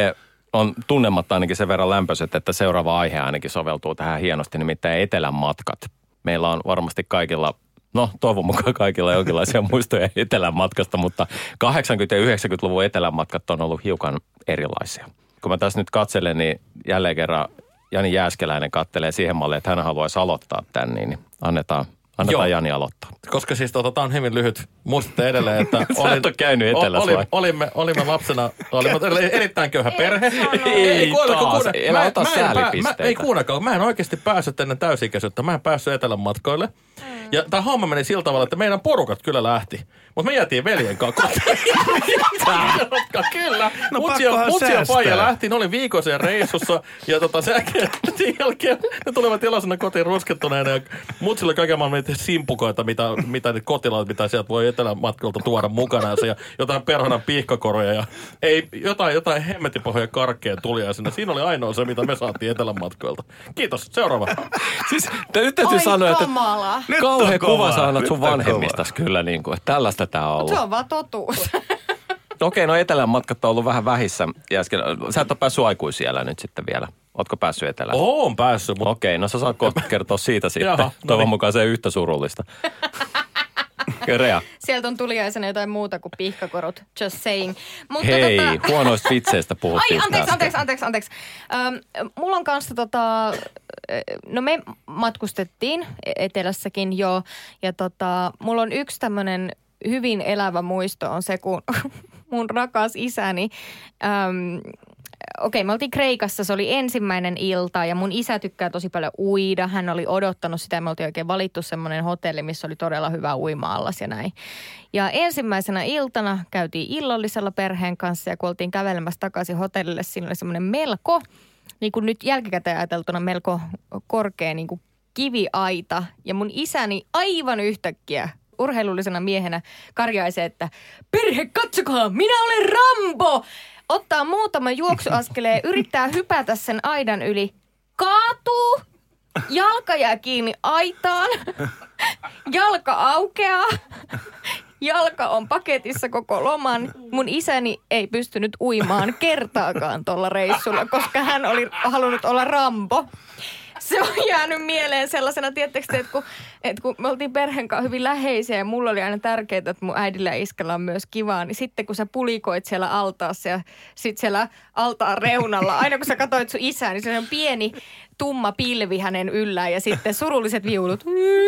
on tunnematta ainakin sen verran lämpöiset, että seuraava aihe ainakin soveltuu tähän hienosti, nimittäin etelän matkat. Meillä on varmasti kaikilla, no toivon mukaan kaikilla jonkinlaisia muistoja etelän matkasta, mutta kahdeksankymmentä- ja yhdeksänkymmentäluvun etelän matkat on ollut hiukan erilaisia. Kun mä tässä nyt katselen, niin jälleen kerran Jani Jääskeläinen kattelee siihen malliin, että hän haluaisi aloittaa tämän, niin annetaan, annetaan Joo. Jani aloittaa. Koska siis tota, tämä on hyvin lyhyt. Muistatte edelleen, että olin, et ole käynyt etelässä oli, vai? Olimme, olimme lapsena, olimme erittäin köyhä perhe. Ei, ei taas, elä ota säälipisteitä. Ei kuunnelkaan, mä en oikeasti päässyt ennen täysikäisyyttä. Mä en päässyt etelän matkoille. Ja tämä homma meni sillä tavalla, että meidän porukat kyllä lähti. Mutta me jäätiin veljen kanssa kotiin. Kyllä. No Mutsi ja faija lähti, ne oli viikoisen reissussa. Ja tota, sen jälkeen, sen jälkeen ne tulivat iloisena kotiin ruskettuneena. Ja mutsilla oli kaiken maailman simpukoita, mitä, mitä niitä kotilaat, mitä sieltä voi etelän matkalta tuoda mukana. Ja jotain perhonan piihkakoroja ja ei, jotain, jotain hemmetipohja karkkeen tuliaisena. Siinä oli ainoa se, mitä me saatiin etelän matkoilta. Kiitos. Seuraava. Siis nyt täytyy sanoa, että kauhean kuva sä annat sun vanhemmistas kyllä, niin kuin, että tällaista tää on ollut. Se on vaan totuus. Okei, no etelän matkat on ollut vähän vähissä. Jäsken, sä et ole päässyt aikuisiellä nyt sitten vielä. Ootko päässyt etelään? Oon päässyt. Mutta... Okei, no sä saat kohta kertoa siitä sitten. Jaha, no Toivon niin. mukaan se yhtä surullista. Rea. Sieltä on tuliaisena jotain muuta kuin pihkakorut. Just saying. Mutta Hei, tota... huonoista vitseistä puhuttiin. Ai, anteeksi, anteeksi, anteeksi, anteeksi. Ähm, mulla on kanssa tota... No me matkustettiin etelässäkin jo. Ja tota, mulla on yksi tämmönen hyvin elävä muisto on se, kun mun rakas isäni... Ähm, Okei, me oltiin Kreikassa, se oli ensimmäinen ilta ja mun isä tykkää tosi paljon uida. Hän oli odottanut sitä ja me oltiin oikein valittu semmoinen hotelli, missä oli todella hyvä uima-allas ja näin. Ja ensimmäisenä iltana käytiin illallisella perheen kanssa ja kun oltiin kävelemässä takaisin hotellille, siinä oli semmoinen melko, niin kuin nyt jälkikäteen ajateltuna melko korkea niin kuin kiviaita. Ja mun isäni aivan yhtäkkiä urheilullisena miehenä karjaisee, että perhe, katsokaa, minä olen Rambo! Ottaa muutaman juoksuaskeleen, yrittää hypätä sen aidan yli, kaatuu, jalka jää kiinni aitaan, jalka aukeaa, jalka on paketissa koko loman. Mun isäni ei pystynyt uimaan kertaakaan tuolla reissulla, koska hän oli halunnut olla Rambo. Se on jäänyt mieleen sellaisena, tiettekö, että kun, että kun me oltiin perheen kanssa hyvin läheisiä ja mulla oli aina tärkeää, että mun äidillä ja iskellä on myös kivaa, niin sitten kun sä pulikoit siellä altaassa ja sit siellä altaan reunalla, aina kun sä katsoit sun isää, niin se on pieni tumma pilvi hänen yllään ja sitten surulliset viulut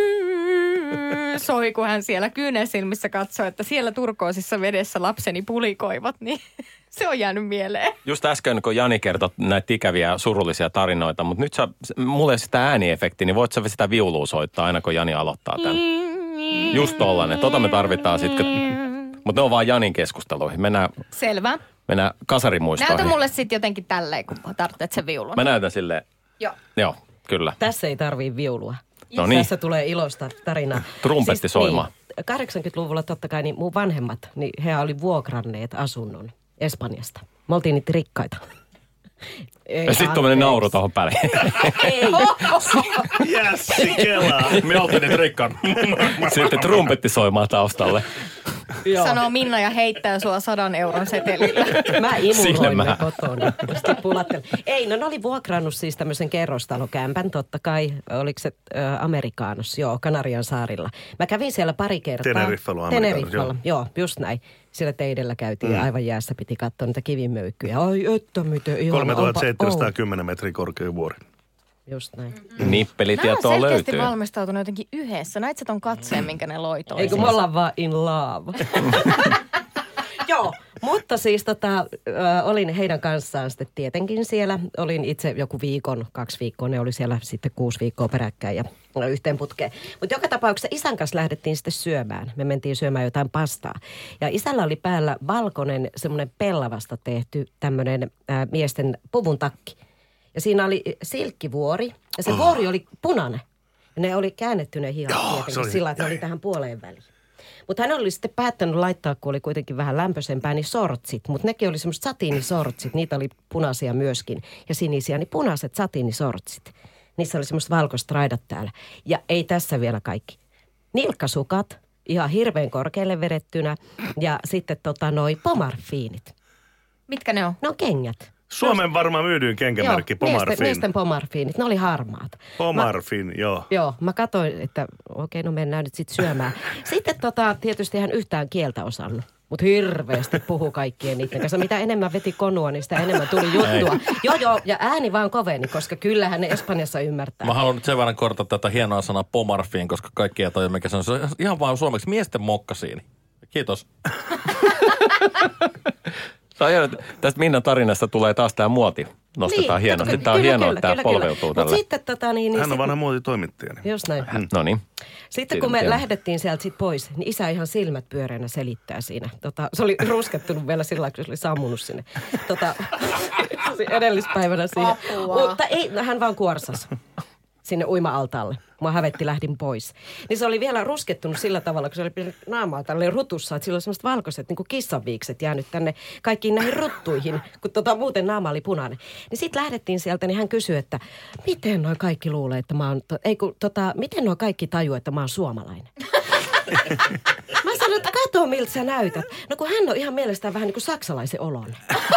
soi, kun hän siellä kyynelsilmissä katsoi, että siellä turkoosissa vedessä lapseni pulikoivat, niin se on jäänyt mieleen. Just äsken, kun Jani kertoi näitä ikäviä surullisia tarinoita, mutta nyt sä, mulle sitä ääniefektiä, niin voit sä sitä viulua soittaa aina, kun Jani aloittaa tämän. Just tollanen. Tota me tarvitaan sitten. Mutta ne on vaan Janin keskusteluihin. Mennään, Selvä. Mennään kasarimuistoihin. Näytä mulle sitten jotenkin tälleen, kun tarvitset sen viulun. Mä näytän silleen. Joo. Joo, kyllä. Tässä ei tarvii viulua. No niin. Tässä tulee iloista tarinaa. Trumpetti siis, soimaan. Niin, kahdeksankymmentäluvulla totta kai niin mun vanhemmat, niin he oli vuokranneet asunnon Espanjasta. Me oltiin niitä rikkaita. Ei, ja sitten tuommoinen nauru tuohon päälle. Ei. Jässi kelaa. Me oltiin niitä rikkaan. Sitten trumpetti soimaan taustalle. Sanoo Minna ja heittää sua sadan euron setelillä. Mä imuroin mä. ne kotona. Ei, no ne oli vuokrannut siis tämmöisen kerrostalokämpän, totta kai. Oliko se äh, Amerikaanos? Joo, Kanarian saarilla. Mä kävin siellä pari kertaa. Teneriffalla, Teneriffalla, joo. joo, just näin. Siellä teidellä käytiin mm. aivan jäässä, piti katsoa niitä kivimöykkyjä. Ai, että miten ihan kolmetuhattaseitsemänsataakymmenen metriä korkea vuori. Just näin. Mm. Nippelitietoa löytyy. Nämä on selkeästi löytyy. valmistautunut jotenkin yhdessä. Näit sä ton katseen, minkä ne loi toisiinsa? Eikö me ollaan vaan in love? Joo, mutta siis tota, ö, olin heidän kanssaan sitten tietenkin siellä. Olin itse joku viikon, kaksi viikkoa. Ne oli siellä sitten kuusi viikkoa peräkkäin ja yhteen putkeen. Mutta joka tapauksessa isän kanssa lähdettiin sitten syömään. Me mentiin syömään jotain pastaa. Ja isällä oli päällä valkoinen semmoinen pellavasta tehty tämmöinen äh, miesten puvun takki. Ja siinä oli silkkivuori ja se oh. vuori oli punainen. Ja ne oli käännetty ne hihat tietenkin oli... sillä, että ne oli tähän puoleen väliin. Mutta hän oli sitten päättänyt laittaa, kun oli kuitenkin vähän lämpöisempää, niin sortsit. Mutta nekin oli semmoiset satiinisortsit, niitä oli punaisia myöskin. Ja sinisiä, niin punaiset satiinisortsit. Niissä oli semmoiset valkoiset raidat täällä. Ja ei tässä vielä kaikki. Nilkkasukat, ihan hirveän korkealle vedettynä. Ja sitten tota noi pomarfiinit. Mitkä ne on? Ne on kengät. Suomen varmaan myydyin kenkämerkki, Pomarfin. Miesten, miesten Pomarfinit, ne oli harmaat. Pomarfin, mä, joo. Joo, mä katsoin, että okei, okay, no mennään nyt sitten syömään. Sitten tota, tietysti hän yhtään kieltä osannut. Mutta hirveästi puhuu kaikkien niiden kanssa. Mitä enemmän veti konua, niin sitä enemmän tuli juttua. Joo, joo, ja ääni vaan koveni, koska kyllähän ne Espanjassa ymmärtää. Mä haluan nyt sen verran korjata tätä hienoa sanaa Pomarfiin, koska kaikki ei tajua, mikä se on. Se on ihan vaan suomeksi miesten mokkasiini. Kiitos. Tästä Minnan tarinasta tulee taas tämä muoti. Nostetaan niin, hienosti. Tämä on kyllä, hienoa, että tämä polveutuu tälle. Sitten, tota, niin, niin Hän on sit, vanha muotitoimittaja. Just näin. Hmm. No niin. Sitten kun me tiedä. lähdettiin sieltä sit pois, niin isä ihan silmät pyöreänä selittää siinä. Tota, se oli ruskettunut vielä sillä lailla, kun se oli sammunut sinne tota, edellispäivänä siihen. Mutta ei, hän vaan kuorsasi sinne uima-altaalle. Mua hävetti, lähdin pois. Niin se oli vielä ruskettunut sillä tavalla, kun se oli pitänyt naamaa tälleen rutussa, että sillä oli semmoiset valkoiset niin kuin kissanviikset jäänyt tänne kaikkiin näihin ruttuihin, kun tota, muuten naama oli punainen. Niin sitten lähdettiin sieltä, niin hän kysyi, että miten nuo kaikki luulee, että mä oon, to, ei kun, tota, miten nuo kaikki tajuu, että mä oon suomalainen? Mä sanoin, että kato miltä sä näytät. No kun hän on ihan mielestään vähän niin kuin saksalaisen olon.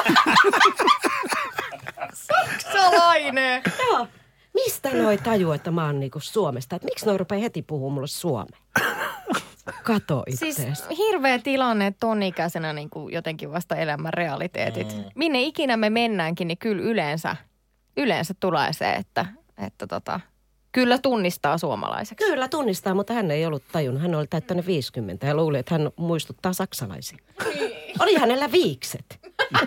Saksalainen! Joo. Mistä noi tajuu, että mä oon niinku Suomesta? Että miksi noi rupeaa heti puhua mulle suomea? Kato itseäsi. Siis hirveä tilanne ton ikäisenä niinku jotenkin vasta elämän realiteetit. Mm. Minne ikinä me mennäänkin, niin kyllä yleensä, yleensä tulee se, että, että tota, kyllä tunnistaa suomalaiseksi. Kyllä tunnistaa, mutta hän ei ollut tajunnut. Hän oli täyttänyt viisikymmentä ja luuli, että hän muistuttaa saksalaisia. Oli hänellä viikset.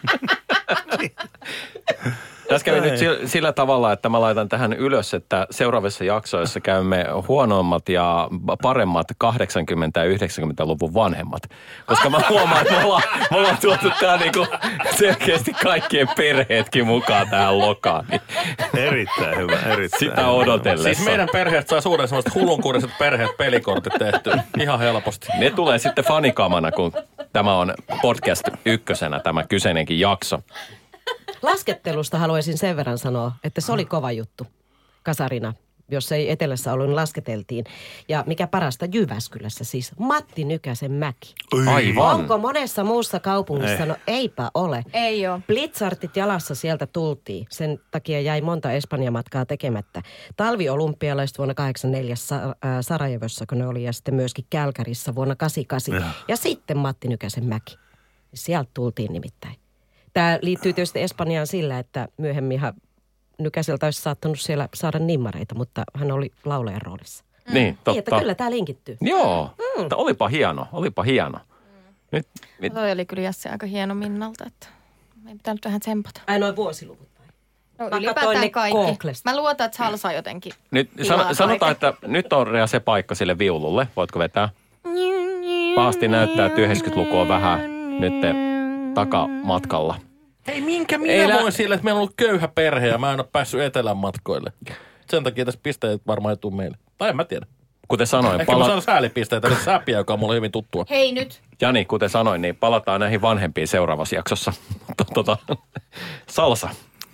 Tässä kävi nyt sillä tavalla, että mä laitan tähän ylös, että seuraavissa jaksoissa käymme huonoimmat ja paremmat kahdeksankymmentä- ja yhdeksänkymmentäluvun vanhemmat. Koska mä huomaan, että me ollaan, me ollaan tuotu tää niinku selkeästi kaikkien perheetkin mukaan tähän lokaan. Erittäin hyvä, erittäin Sitä odotellessa. Siis meidän perheestä saa suuren sellaiset hullunkuriset perheet pelikortit tehty. Ihan helposti. Ne tulee sitten fanikamana, kun tämä on podcast ykkösenä tämä kyseinenkin jakso. Laskettelusta haluaisin sen verran sanoa, että se oli kova juttu kasarina. Jos ei etelässä ollut, niin lasketeltiin. Ja mikä parasta, Jyväskylässä siis Matti Nykäsen mäki. Aivan. Onko monessa muussa kaupungissa? Ei. No eipä ole. Ei ole. Blitzartit jalassa sieltä tultiin. Sen takia jäi monta Espanja-matkaa tekemättä. Talviolympialaiset vuonna kahdeksankymmentäneljä Sarajevossa, kun ne oli, ja sitten myöskin Kälkärissä vuonna kahdeksankymmentäkahdeksan. Ja, ja sitten Matti Nykäsen mäki. Sieltä tultiin nimittäin. Tämä liittyy tietysti Espanjaan sillä, että myöhemminhan Nykäseltä olisi saattanut siellä saada nimmareita, mutta hän oli laulajan roolissa. Mm. Niin, totta. Niin, että kyllä tämä linkittyy. Joo, mm. olipa hieno, olipa hieno. Nyt, mit... Toi oli kyllä Jassi aika hieno Minnalta, että ei pitää nyt vähän tsempata. Ai noin vuosiluvut vai? No ylipäätään kaikki. Googlesta. Mä luotan, että Salsa jotenkin. Nyt san- sanotaan, että nyt on Rea se paikka sille viululle. Voitko vetää? Pahasti näyttää, että yhdeksänkymmentäluku on vähän nyt takamatkalla. Hei, minkä minä Ei voin lä- sille, että meillä on ollut köyhä perhe ja mä en ole päässyt etelän matkoille. Sen takia tässä pisteet varmaan ei tule meille. Tai en mä tiedä. Kuten sanoin, Ehkä pala- mä saan säälipisteitä, eli säpiä, joka on mulle hyvin tuttua. Hei nyt. Jani, kuten sanoin, niin palataan näihin vanhempiin seuraavassa jaksossa. tota, Salsa.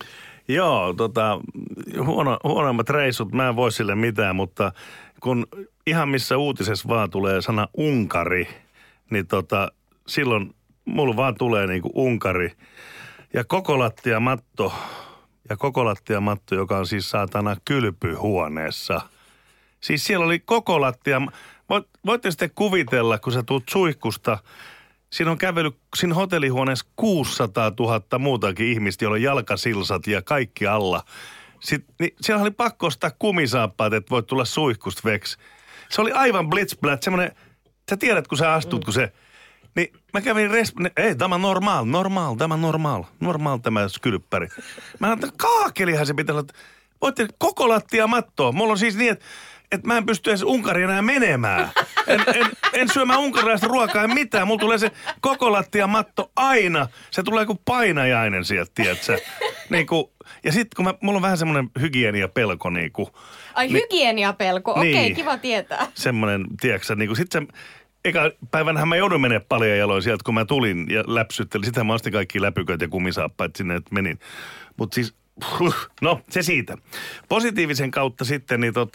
Joo, tota, huono, huonoimmat reissut, mä en voi sille mitään, mutta kun ihan missä uutisessa vaan tulee sana Unkari, niin tota, silloin mulla vaan tulee niinku Unkari. Ja koko lattiamatto, ja koko lattiamatto, joka on siis saatana kylpyhuoneessa. Siis siellä oli koko lattia. Voit, voitte sitten kuvitella, kun sä tuut suihkusta, siinä on kävellyt siinä hotellihuoneessa kuusisataatuhatta muutakin ihmistä, joilla on jalkasilsat ja kaikki alla. Sitten, niin siellä oli pakko ostaa kumisaappaat, että voit tulla suihkusta veksi. Se oli aivan blitzblat, semmoinen, sä tiedät kun sä astut, kun se... Niin mä kävin res... Ei, tämä on normaal, normaal, tämä on normaal, normaal tämä kylppäri. Mä ajattelin, että kaakelihan se pitää olla, voitte koko lattia mattoa. Mulla on siis niin, että, että mä en pysty edes Unkariin enää menemään. En, en, en syömään unkarilaista ruokaa, en mitään. Mulla tulee se koko lattia matto aina. Se tulee kuin painajainen sieltä, tiedätkö? Niin kuin, ja sitten kun mä, mulla on vähän semmoinen hygieniapelko niin kuin. Ai niin, hygieniapelko, okei, okay, niin, kiva tietää. Semmoinen, tiedätkö niin kuin sit se... Eka päivänähän mä joudun menemään paljon jaloin sieltä, kun mä tulin ja läpsyttelin. Sitähän mä ostin kaikki läpyköt ja kumisaappaat sinne, että menin. Mutta siis, no se siitä. Positiivisen kautta sitten, niin tota,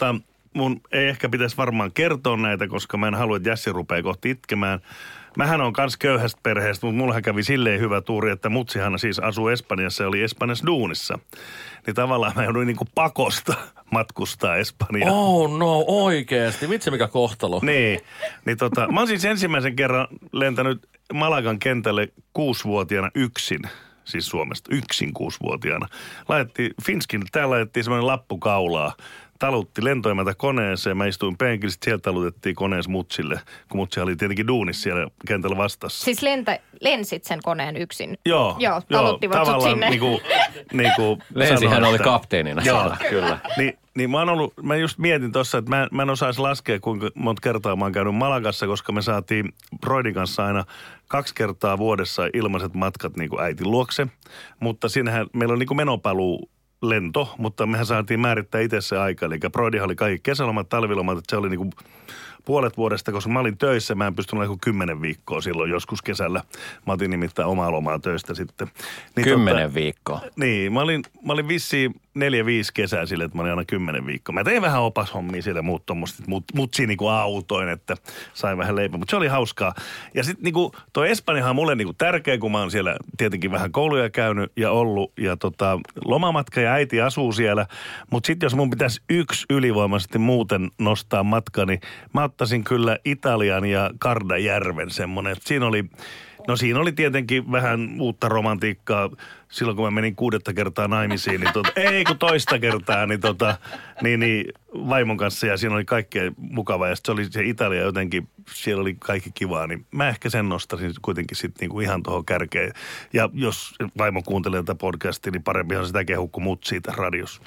mun ei ehkä pitäisi varmaan kertoa näitä, koska mä en halua, että Jassi rupeaa kohti itkemään. Mähän on kans köyhästä perheestä, mutta mullahan kävi silleen hyvä tuuri, että mutsihan siis asuu Espanjassa ja oli Espanjassa duunissa. Niin tavallaan mä jouduin niinku pakosta matkustaa Espanjaan. Oh no, oikeesti. Vitsi mikä kohtalo. Niin. Niin tota, mä oon siis ensimmäisen kerran lentänyt Malagan kentälle kuusivuotiaana yksin. Siis Suomesta yksin kuusivuotiaana. Laitettiin, Finskin, täällä laitettiin semmoinen lappu kaulaa. Talutti lentoimältä koneeseen. Mä istuin penkillä, sitten sieltä talutettiin koneessa mutsille, kun mutsi oli tietenkin duunissa siellä kentällä vastassa. Siis lentä, lensit sen koneen yksin? Joo. Joo, taluttivat sut sinne. Niinku, niinku Lensi, hän oli että, kapteenina. Joo, kyllä. Niin, niin mä oon ollut, mä just mietin tossa, että mä, mä en osaisi laskea, kuinka monta kertaa mä oon käynyt Malagassa, koska me saatiin Broidin kanssa aina kaksi kertaa vuodessa ilmaiset matkat niin kuin äitin luokse. Mutta siinähän meillä on niin kuin menopaluu lento, mutta mehän saatiin määrittää itse se aika. Eli Broidihan oli kaikki kesälomat, talvilomat, että se oli niin kuin puolet vuodesta, koska mä olin töissä, mä en pystynyt olemaan kymmenen viikkoa silloin joskus kesällä. Mä otin nimittäin omaa lomaa töistä sitten. Niin Kymmenen tota, viikkoa. Niin, mä olin, mä olin vissiin neljä, viisi kesää sille, että mä olin aina kymmenen viikkoa. Mä tein vähän opashommia siellä muut tommoset, mut, mutsi niinku autoin, että sain vähän leipää, mutta se oli hauskaa. Ja sitten niinku toi Espanjahan on mulle niinku tärkeä, kun mä oon siellä tietenkin vähän kouluja käynyt ja ollut. Ja tota, lomamatka ja äiti asuu siellä. Mutta sitten jos mun pitäisi yksi ylivoimaisesti muuten nostaa matka, niin mä ottaisin kyllä Italian ja Kardajärven semmonen. Siinä oli, no siinä oli tietenkin vähän uutta romantiikkaa. Silloin kun mä menin kuudetta kertaa naimisiin, niin tota, ei kun toista kertaa, niin, tota, niin, niin vaimon kanssa ja siinä oli kaikkea mukavaa. Ja se oli se Italia jotenkin, siellä oli kaikki kivaa, niin mä ehkä sen nostaisin kuitenkin sitten niinku ihan tuohon kärkeen. Ja jos vaimo kuuntelee tätä podcastia, niin parempihan sitä kehu kuin mut siitä radiossa.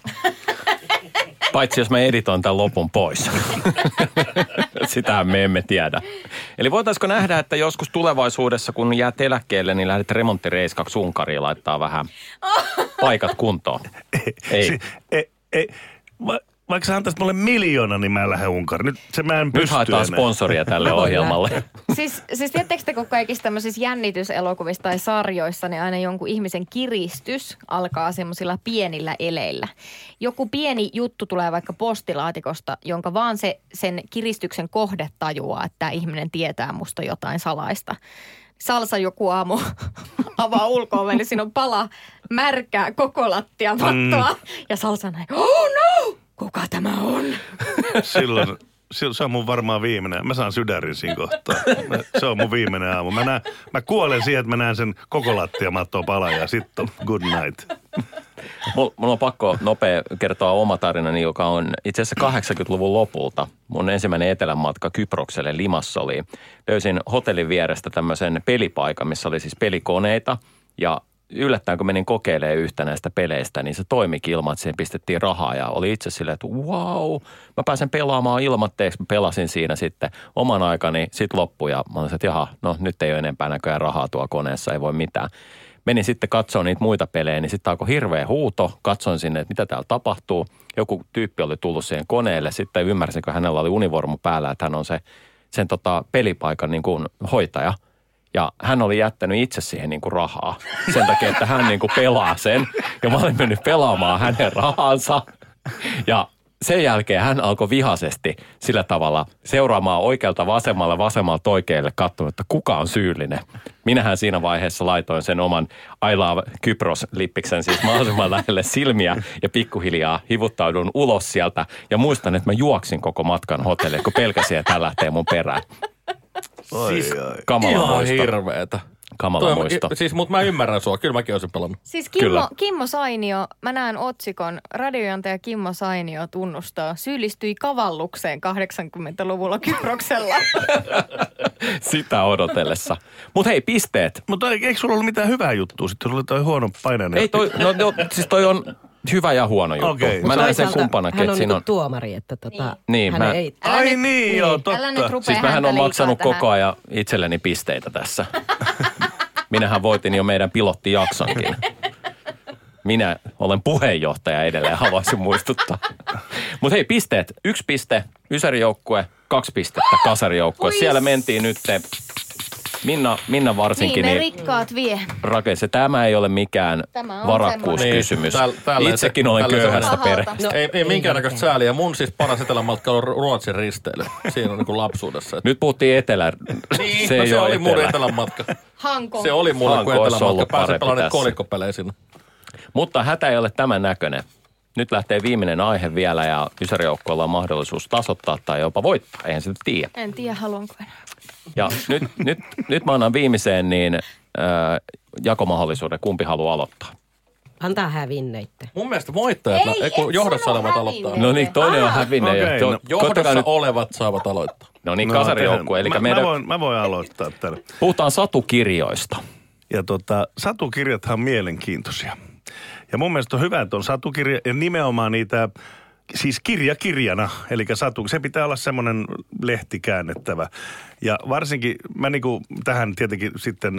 Paitsi jos mä editoin tämän lopun pois. Sitähän me emme tiedä. Eli voitaisiko nähdä, että joskus tulevaisuudessa, kun jäät eläkkeelle, niin lähdet remonttireiskaksi Unkariin laittaa vähän paikat kuntoon? Ei. Si- ei, ei. Va- vaikka sä antaisit mulle miljoona, niin mä en lähde Unkariin. Nyt se mä en pysty Nyt haetaan enää. sponsoria tälle ohjelmalle. Siis, siis tiedättekö te, kun kaikissa tämmöisissä jännityselokuvissa tai sarjoissa, niin aina jonkun ihmisen kiristys alkaa semmoisilla pienillä eleillä. Joku pieni juttu tulee vaikka postilaatikosta, jonka vaan se, sen kiristyksen kohde tajuaa, että tämä ihminen tietää musta jotain salaista. Salsa joku aamu avaa ulko-oven, niin siinä on pala märkää koko lattia mattoa. Mm. Ja Salsa näin, oh no! Kuka tämä on? Silloin, silloin se on mun varmaan viimeinen. Mä saan sydärin siinä kohtaa. Mä, se on mun viimeinen aamu. Mä, näen, mä kuolen siihen, että mä näen sen koko lattiamattoa palaa ja sitten on good night. Mulla on pakko nopea kertoa oma tarinani, joka on itse asiassa kahdeksankymmentäluvun lopulta. Mun ensimmäinen etelänmatka Kyprokselle Limassa oli. Löysin hotellin vierestä tämmöisen pelipaikan, missä oli siis pelikoneita ja yllättäen, kun menin kokeilemaan yhtä näistä peleistä, niin se toimikin ilman, että siihen pistettiin rahaa. Ja oli itse silleen, että wow, mä pääsen pelaamaan ilmatteeksi. Mä pelasin siinä sitten oman aikani, sitten loppui ja mä olin, että jaha, no nyt ei ole enempää näköjään rahaa tuolla koneessa, ei voi mitään. Menin sitten katsoa niitä muita pelejä, niin sitten alkoi hirveä huuto. Katsoin sinne, että mitä täällä tapahtuu. Joku tyyppi oli tullut siihen koneelle. Sitten ymmärsin, kun hänellä oli univormu päällä, että hän on se, sen tota pelipaikan niin kuin hoitaja. Ja hän oli jättänyt itse siihen niin kuin rahaa sen takia, että hän niin kuin pelaa sen. Ja mä olin mennyt pelaamaan hänen rahansa. Ja sen jälkeen hän alkoi vihaisesti sillä tavalla seuraamaan oikealta vasemmalle, vasemmalta oikealle, katsomaan, että kuka on syyllinen. Minähän siinä vaiheessa laitoin sen oman I Love Kypros-lippiksen siis mahdollisimman lähelle silmiä ja pikkuhiljaa hivuttaudun ulos sieltä. Ja muistan, että mä juoksin koko matkan hotellille, kun pelkäsin, että hän lähtee mun perään. Oi, siis oi. Kamala ihan muisto. hirveetä. Kamala Toi, muisto. Siis, mutta mä ymmärrän sua. Kyllä mäkin olisin pelannut. Siis Kimmo, Kyllä. Kimmo Sainio, mä näen otsikon, radiojuontaja Kimmo Sainio tunnustaa, syyllistyi kavallukseen kahdeksankymmentäluvulla Kyproksella. Sitä odotellessa. Mutta hei, pisteet. Mutta eikö sulla ollut mitään hyvää juttua sitten, jos oli toi huono paineinen? Ei toi, no, no siis toi on hyvä ja huono juttu. Okei. Mä näen sen Toisaalta kumpanakin, hän että on siinä niinku on... tuomari, että tota, Niin, hän mä- ei... Älä Ai nyt- niin, joo, totta. Älä nyt rupea Siis mähän häntä on liikaa maksanut tähän. koko ajan itselleni pisteitä tässä. Minähän voitin jo meidän pilottijaksonkin. Minä olen puheenjohtaja edelleen, haluaisin muistuttaa. Mutta hei, pisteet. Yksi piste, Ysäri-joukkue, kaksi pistettä, Kasari-joukkue. Oi. Siellä mentiin nyt Minna, Minna varsinkin Niin, ne niin rikkaat vie. rakensi. Tämä ei ole mikään Tämä on varakkuuskysymys. Niin, täl- tällä- Itsekin olen tällä- köyhästä Pahalta. perheestä. No, ei, ei minkäännäköistä sääliä. Mun siis paras etelämatka on Ruotsin risteily. Siinä on niin kuin lapsuudessa. Nyt puhuttiin etelä. Niin, se no ei se ole oli mun etelä. etelämatka. Hanko. Se oli mulle Hanko kuin olisi etelämatka. ollut Pääsin parempi pelaamaan tässä. kolikkopelejä sinne. Mutta hätä ei ole tämän näköinen. Nyt lähtee viimeinen aihe vielä ja Ysärijoukkueella on mahdollisuus tasoittaa tai jopa voittaa. Eihän sitä tiedä. En tiedä, haluanko enää. Ja nyt, nyt, nyt mä annan viimeiseen niin, äh, jakomahdollisuuden. Kumpi haluaa aloittaa? Antaa hävinneitte. Mun mielestä voittajat, Ei, ei, kun et johdossa sano olevat hävinneet. aloittaa. No niin, toinen on hävinnyt. okei, ja to, no, koittakaa Johdossa nyt, olevat saavat aloittaa. no niin, No, kasarijoukkue. Eli mä, meidän, mä, voin, mä voin aloittaa tällä. puhutaan satukirjoista. Ja tota, satukirjathan on mielenkiintoisia. Ja mun mielestä on hyvä, että on satukirja ja nimenomaan niitä, siis kirja kirjana, eli satu, se pitää olla semmoinen lehti käännettävä. Ja varsinkin, mä niinku tähän tietenkin sitten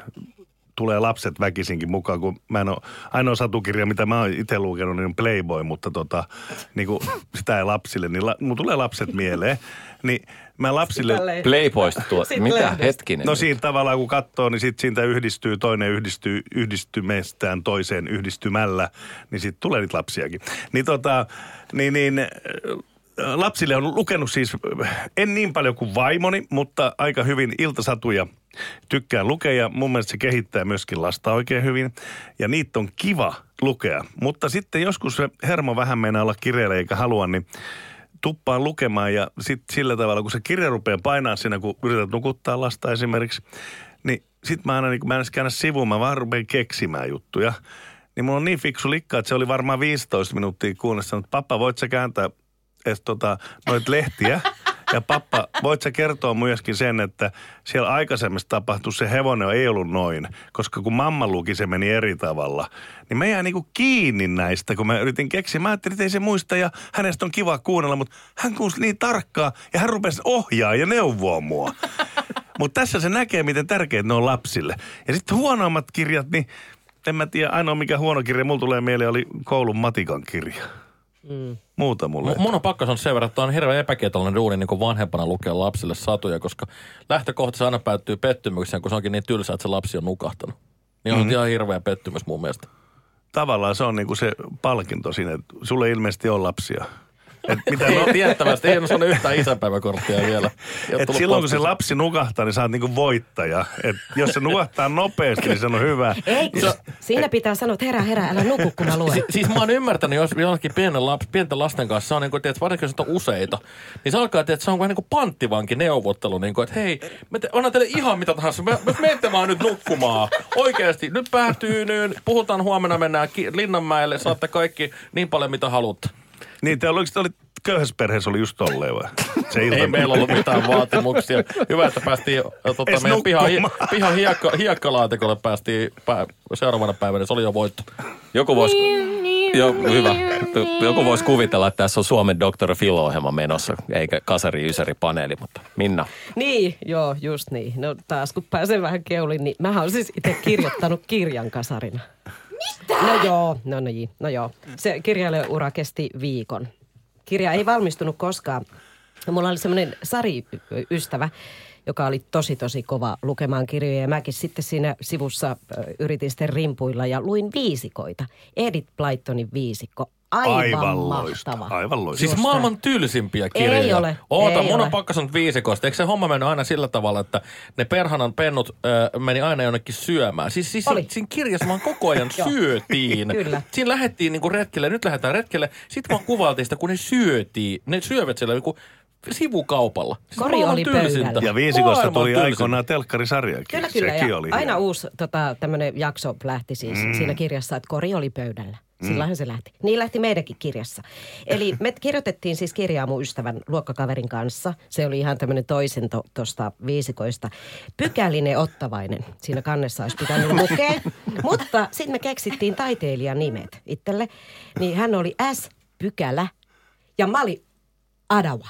tulee lapset väkisinkin mukaan, kun mä en ole, ainoa satukirja, mitä mä oon itse lukenut, niin on Playboy, mutta tota, niinku, sitä ei lapsille, niin la, mun tulee lapset mieleen. Niin mä lapsille... Playboysta tuo. Sit Mitä lehdestä. hetkinen? No siinä tavallaan kun katsoo, niin sit siitä yhdistyy, toinen yhdistyy yhdistymestään toiseen yhdistymällä, niin sitten tulee niitä lapsiakin. Niin tota, niin, niin äh, lapsille on lukenut siis, en niin paljon kuin vaimoni, mutta aika hyvin iltasatuja tykkään lukea ja mun mielestä se kehittää myöskin lasta oikein hyvin. Ja niitä on kiva lukea, mutta sitten joskus se hermo vähän meinaa olla kireellä eikä halua, niin tuppaan lukemaan ja sitten sillä tavalla, kun se kirja rupeaa painaa siinä, kun yrität nukuttaa lasta esimerkiksi, niin sitten mä aina, niin kun mä en edes käännä sivuun, mä vaan rupean keksimään juttuja. Niin mulla on niin fiksu likka, että se oli varmaan viisitoista minuuttia kuunnessa, että pappa, voit sä kääntää edes tota, noit lehtiä? Ja pappa, voit sä kertoa myöskin sen, että siellä aikaisemmassa tapahtui se hevonen ei ollut noin, koska kun mamma luki, se meni eri tavalla. Niin mä jäin niinku kiinni näistä, kun mä yritin keksiä. Mä ajattelin, että ei se muista ja hänestä on kiva kuunnella, mutta hän kuusi niin tarkkaa ja hän rupesi ohjaa ja neuvoa mua. Mutta tässä se näkee, miten tärkeät ne on lapsille. Ja sitten huonoimmat kirjat, niin en mä tiedä, ainoa mikä huono kirja mulla tulee mieleen oli koulun matikan kirja. Mm. Muuta mulle. M- mun on pakko sanoa sen verran, että on hirveän epäkietollinen duuni niin kuin vanhempana lukea lapsille satuja, koska lähtökohtaisesti aina päättyy pettymykseen, kun se onkin niin tylsä, että se lapsi on nukahtanut. Niin on mm-hmm. ihan hirveä pettymys mun mielestä. Tavallaan se on niinku se palkinto siinä, että sulle ilmeisesti on lapsia. Et mitä Ei no, tiettävästi, ei ole saanut yhtään isänpäiväkorttia vielä. et silloin kun se lapsi nukahtaa, niin sä oot niinku voittaja. Et jos se nukahtaa nopeasti, niin se on hyvä. Ei, kun siinä pitää sanoa, että herää, herää, älä nuku, kun mä luen. Si- siis mä oon ymmärtänyt, jos jollakin pienen laps, pienten lasten kanssa, se on niin kuin, että varsinkin jos on useita, niin se alkaa, että se on vähän niin kuin panttivanki neuvottelu, niin kuin, että hei, me te, annan teille ihan mitä tahansa, me, me menette vaan nyt nukkumaan. Oikeasti, nyt päättyy nyt, puhutaan huomenna, mennään ki- Linnanmäelle, saatte kaikki niin paljon mitä haluatte. Niin te oliko, oli köyhässä perheessä oli just tolleen vai? Se ilta. Ei meillä ollut mitään vaatimuksia. Hyvä, että päästiin tota, Ees meidän pihan, nukkumaan. pihan hiekka, hiekkalaatikolle päästiin pää, seuraavana päivänä. Se oli jo voitto. Joku voisi... Jo, hyvä. Joku voisi kuvitella, että tässä on Suomen doktor Phil-ohjelma menossa, eikä kasari-ysäri-paneeli, mutta Minna. Niin, joo, just niin. No taas kun pääsen vähän keulin, niin mä oon siis itse kirjoittanut kirjan kasarina. Mitä? No joo, no, no, no joo. Se kirjailijaura kesti viikon. Kirja ei valmistunut koskaan. Mulla oli semmoinen Sari-ystävä, joka oli tosi tosi kova lukemaan kirjoja. Ja mäkin sitten siinä sivussa yritin sitten rimpuilla ja luin viisikoita. Edith Blytonin viisikko. Aivan, Aivan mahtava. loistava. Aivan loistava. Siis maailman tylsimpiä kirjoja. Ei ole, Oota, ei mun ole. on pakko sanoa viisikosta. Eikö se homma mennyt aina sillä tavalla, että ne perhanan pennut ö, meni aina jonnekin syömään? Siis, siis Oli. siinä kirjassa vaan koko ajan syötiin. Kyllä. Siinä lähdettiin niinku retkelle, nyt lähdetään retkelle. Sitten vaan kuvailtiin sitä, kun ne syötiin. Ne syövät siellä joku sivukaupalla. Siis Kori maailman oli tylsintä. pöydällä. Ja viisikosta Maailman tuli tylsintä. aikoinaan telkkarisarjakin. Kyllä, kyllä. Sekin Ja oli aina hieno. uusi tota, tämmöinen jakso lähti siis mm. siinä kirjassa, että kori oli pöydällä. Sillähän se lähti. Niin lähti meidänkin kirjassa. Eli me kirjoitettiin siis kirjaa mun ystävän luokkakaverin kanssa. Se oli ihan tämmöinen toisinto tuosta viisikoista. Pykälinen Ottavainen. Siinä kannessa olisi pitänyt lukea. Mutta sitten me keksittiin taiteilijan nimet itselle. Niin hän oli S. Pykälä ja mä olin Adawa.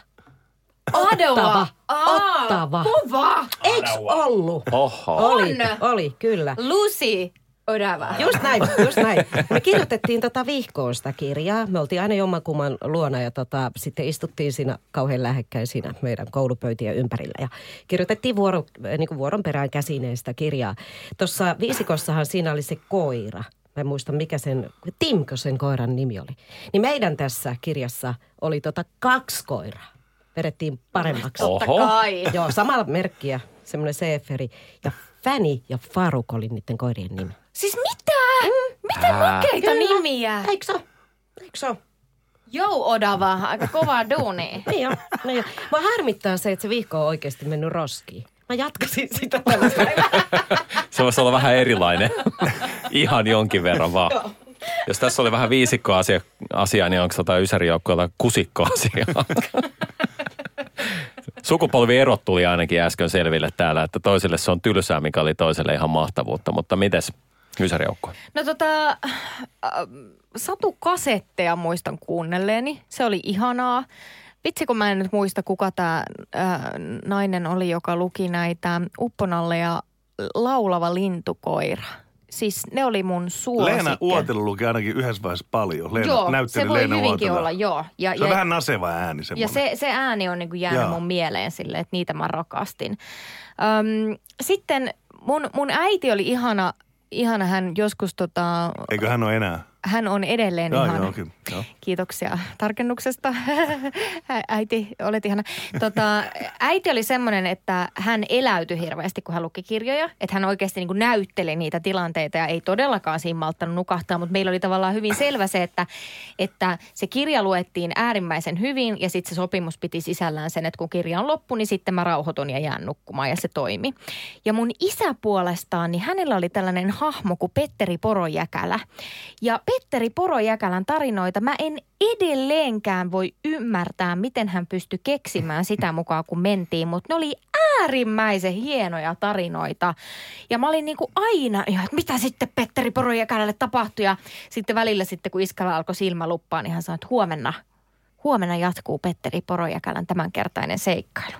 Ottava. Aa, Ottava. Kova. Eiks ollut? Oho. Oli, On. oli, kyllä. Lucy. Odava. Just näin, just näin. Me kirjoitettiin tota vihkoon sitä kirjaa. Me oltiin aina jommankumman luona ja tota, sitten istuttiin siinä kauhean lähekkäin siinä meidän koulupöytien ympärillä. Ja kirjoitettiin vuoro, niin kuin vuoron perään käsineen sitä kirjaa. Tuossa viisikossahan siinä oli se koira. Mä en muista mikä sen, Timko sen koiran nimi oli. Niin meidän tässä kirjassa oli tota kaksi koiraa. Vedettiin paremmaksi. Totta kai. Joo, samalla merkkiä, semmoinen Seeferi. Ja Fanny ja Faruk oli niiden koirien nimi. Siis mitä? Mm, mitä makeita nimiä? Eikö se Eikö se Jou Odava, aika kovaa duunia. Niin on, niin on. Mua harmittaa se, että se viikko on oikeasti mennyt roskiin. Mä jatkasin sitä tällaista. Se voisi olla vähän erilainen. Ihan jonkin verran vaan. Jos tässä oli vähän viisikkoasia, asia, niin onko tota Ysäri-joukkueella kusikkoasiaa? Sukupolvierot tuli ainakin äsken selville täällä, että toiselle se on tylsää, mikä oli toiselle ihan mahtavuutta. Mutta mites Ysäri-joukkue? No tota, äh, Satu-kasetteja muistan kuunnelleeni. Se oli ihanaa. Vitsi, kun mä en nyt muista, kuka tämä äh, nainen oli, joka luki näitä Upponalle ja Laulava lintukoira. Siis ne oli mun suosikkeja. Leena Uotila luki ainakin yhdessä vaiheessa paljon. Leena, joo, näytteli se voi Leena hyvinkin Uotila. olla, joo. Ja, se on ja, vähän naseva ääni semmoinen. Ja se, se ääni on niinku jäänyt joo. mun mieleen silleen, että niitä mä rakastin. Öm, sitten mun, mun äiti oli ihana, ihana hän joskus tota... Eikö hän ole enää? Hän on edelleen joo, ihana. Joo, okay. joo. Kiitoksia tarkennuksesta. Äiti, olet ihana. Tota, äiti oli semmoinen, että hän eläytyi hirveästi, kun hän luki kirjoja. Että hän oikeasti niin kuin näytteli niitä tilanteita ja ei todellakaan siinä malttanut nukahtaa. Mutta meillä oli tavallaan hyvin selvä se, että, että se kirja luettiin äärimmäisen hyvin ja sitten se sopimus piti sisällään sen, että kun kirja on loppu, niin sitten mä rauhoitun ja jään nukkumaan ja se toimi. Ja mun isä puolestaan, niin hänellä oli tällainen hahmo kuin Petteri Porojäkälä. Ja Petteri Porojäkälän tarinoita mä en edelleenkään voi ymmärtää, miten hän pystyi keksimään sitä mukaan, kun mentiin. Mutta ne oli äärimmäisen hienoja tarinoita. Ja mä olin niinku aina, että mitä sitten Petteri Porojäkälälle tapahtui. Ja sitten välillä sitten, kun iskällä alkoi silmä luppaa, niin hän sanoi, että huomenna, huomenna jatkuu Petteri Porojäkälän tämänkertainen seikkailu.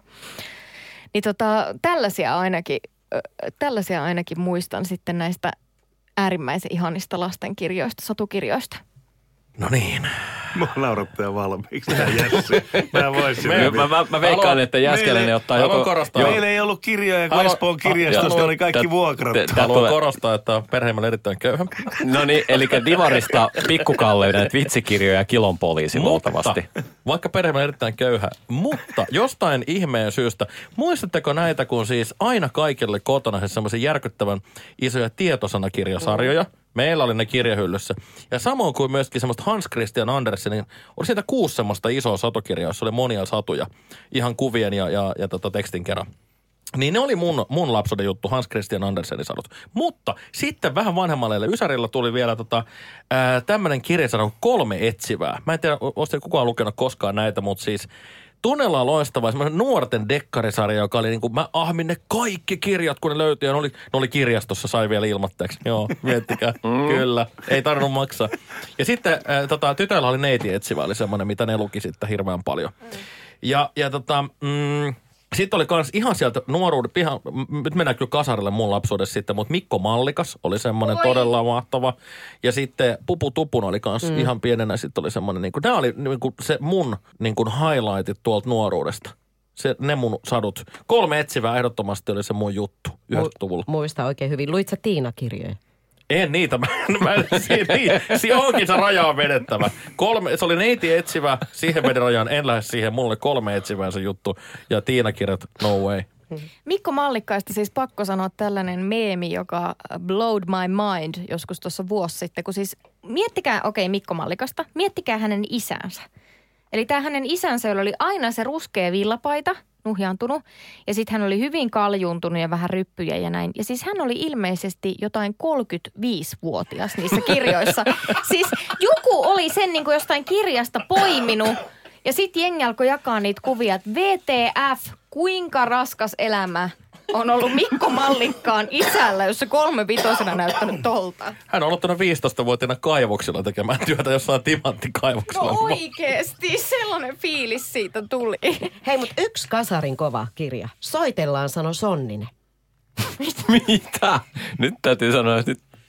Niin tota, tällaisia ainakin, tällaisia ainakin muistan sitten näistä äärimmäisen ihanista lastenkirjoista, satukirjoista. No niin. Mua naurattaa valmiiksi. Tää Jesse. Mä voisin. Mä, mä, mä, mä veikkaan, Haluan, että Jääskeläinen ottaa haluan joko... korostaa. Meillä ei ollut kirjoja, kun Haluan- Espoon kirjastosta Haluan- oli kaikki Tät- vuokrattu. tät- Haluan tulee- korostaa, että perheemme on erittäin köyhä. No niin, eli Divarista Pikkukalleuden näitä vitsikirjoja Kilon poliisi luultavasti. Vaikka perheemme on erittäin köyhä, mutta jostain ihmeen syystä, muistatteko näitä, kun siis aina kaikille kotona siis semmoisen järkyttävän isoja tietosanakirjasarjoja? Meillä oli ne kirjahyllyssä. Ja samoin kuin myöskin semmoista Hans Christian Andersenin, oli sieltä kuusi semmoista isoa satokirjaa, jossa oli monia satuja, ihan kuvien ja, ja, ja tota tekstin kerran. Niin ne oli mun, mun lapsuuden juttu, Hans Christian Andersenin sadut. Mutta sitten vähän vanhemmalle Ysärillä tuli vielä tota, ää, tämmöinen kirjasarja kuin Kolme etsivää. Mä en tiedä, olisiko kukaan lukenut koskaan näitä, mutta siis Tunnellaan loistava, semmoinen nuorten dekkarisarja, joka oli niin kuin, mä ahmin ne kaikki kirjat, kun ne löytyi. Ja ne oli, ne oli kirjastossa, sai vielä ilmatteeksi. Joo, miettikää. Mm. Kyllä, ei tarvinnut maksaa. Ja sitten äh, tota, tytöllä oli neiti etsivä, oli semmoinen, mitä ne luki sitten hirveän paljon. Mm. Ja, ja tota... Mm, sitten oli kans ihan sieltä nuoruuden, ihan, nyt mennään kyllä kasarille mun lapsuudessa sitten, mutta Mikko Mallikas oli semmoinen todella mahtava. Ja sitten Pupu Tupun oli kans mm. ihan pienenä, sitten oli semmoinen, niin kuin, nämä oli niin kuin se mun niin kuin highlightit tuolta nuoruudesta. Se, ne mun sadut. Kolme etsivää ehdottomasti oli se mun juttu yhdeksänkymmentäluvulla. Muista oikein hyvin. Luit sä Tiina-kirjoja? En niitä, mä, mä siinä, niin, siinä onkin se raja on vedettävä. Kolme, se oli neiti etsivä, siihen veden rajan, en lähde siihen, mulla oli kolme etsivää se juttu. Ja Tiina-kirjat, no way. Mikko Mallikkaista siis pakko sanoa tällainen meemi, joka blowed my mind joskus tuossa vuosi sitten. Kun siis miettikää, okei okay, Mikko Mallikasta, miettikää hänen isänsä. Eli tämä hänen isänsä, jolla oli aina se ruskea villapaita, nuhjaantunut. Ja sitten hän oli hyvin kaljuntunut ja vähän ryppyjä ja näin. Ja siis hän oli ilmeisesti jotain kolmekymmentäviisivuotias niissä kirjoissa. Siis joku oli sen niin kuin jostain kirjasta poiminut. Ja sitten jengi alkoi jakaa niitä kuvia, että V T F, kuinka raskas elämä on ollut Mikko Mallikkaan isällä, jos se kolmevitosena näyttänyt tolta. Hän on aloittanut viisitoistavuotiaana kaivoksilla tekemään työtä jossain timanttikaivoksella. No oikeesti, sellainen fiilis siitä tuli. Hei, mutta yksi kasarin kova kirja. Soitellaan, sano Sonninen. Mitä? Nyt täytyy sanoa, että nyt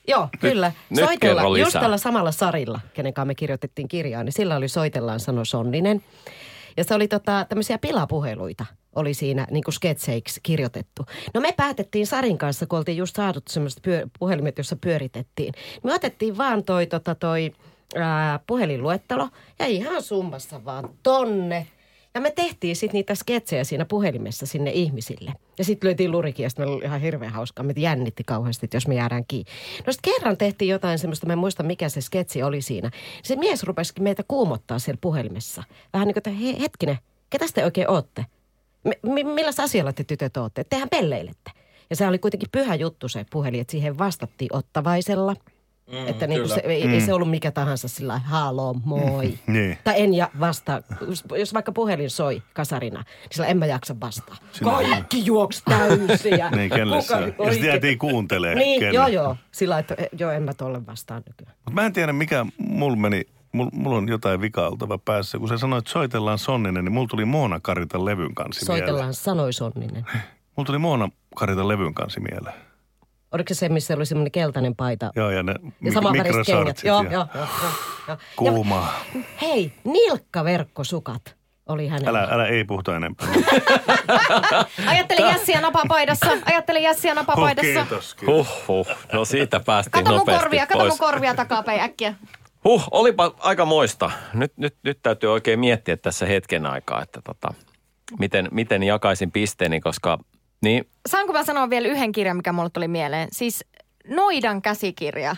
Joo, kyllä. nyt Soitella, kerro just lisää. tällä samalla Sarilla, kenen kanssa me kirjoitettiin kirjaa, niin sillä oli Soitellaan sano Sonninen. Ja se oli tota, tämmöisiä pilapuheluita oli siinä niin kuin sketseiksi kirjoitettu. No me päätettiin Sarin kanssa, kun oltiin just saadut semmoiset pyö- puhelimet, jossa pyöritettiin. Me otettiin vaan toi, tota, toi ää, puhelinluettelo ja ihan summassa vaan tonne. Ja me tehtiin sitten niitä sketsejä siinä puhelimessa sinne ihmisille. Ja sitten löytiin lurikin ja sitten meillä oli ihan hirveän hauskaa. Me jännitti kauheasti, että jos me jäädään kiinni. No sitten kerran tehtiin jotain semmoista, mä en muista mikä se sketsi oli siinä. Se mies rupesikin meitä kuumottaa siellä puhelimessa. Vähän niin kuin, että he, hetkinen, ketä te oikein ootte? M- m- milläs asialla te tytöt ootte? Tehän pelleilette. Ja se oli kuitenkin pyhä juttu se puhelin, että siihen vastattiin ottavaisella. Mm, että niin se, ei, mm. ei se ollut mikä tahansa sillä lailla, halo, moi. Mm, niin. Tai en ja vastaa, jos vaikka puhelin soi kasarina, niin sillä en mä jaksa vastaa. Sinä kaikki juoks täysiä. Niin, kelle se on. Ja sitten jäätiin kuuntelemaan. Niin, kelle. joo joo. Sillä että joo, en mä tolle vastaan nykyään. Mut mä en tiedä, mikä mulla meni. Mulla mul on jotain vikaa oltava päässä. Kun sä sanoit, että Soitellaan Sonninen, niin mulla tuli Moona Karitan levyn kansi Soitellaan mieleen. sanoi Sonninen. Mulla tuli Moona Karitan levyn kansi mieleen. Oliko se, missä oli semmoinen keltainen paita? Joo, ja ne Ja samanväriset kengät. Joo, joo, joo, joo, joo. Kuumaa. Ja, hei, nilkkaverkkosukat oli hänellä. Älä, älä ei puhuta enempää. Ajattelin jässiä napapaidassa. Ajattelin jässiä Huh, napapaidassa. kiitos, kiitos. Huh, huh. No siitä päästiin Kato mun nopeasti korvia, kato pois. mun korvia takapäin äkkiä. Huh, olipa aika moista. Nyt, nyt, nyt täytyy oikein miettiä tässä hetken aikaa, että tota, miten, miten jakaisin pisteeni, koska niin... Saanko mä sanoa vielä yhden kirjan, mikä mulle tuli mieleen? Siis Noidan käsikirja.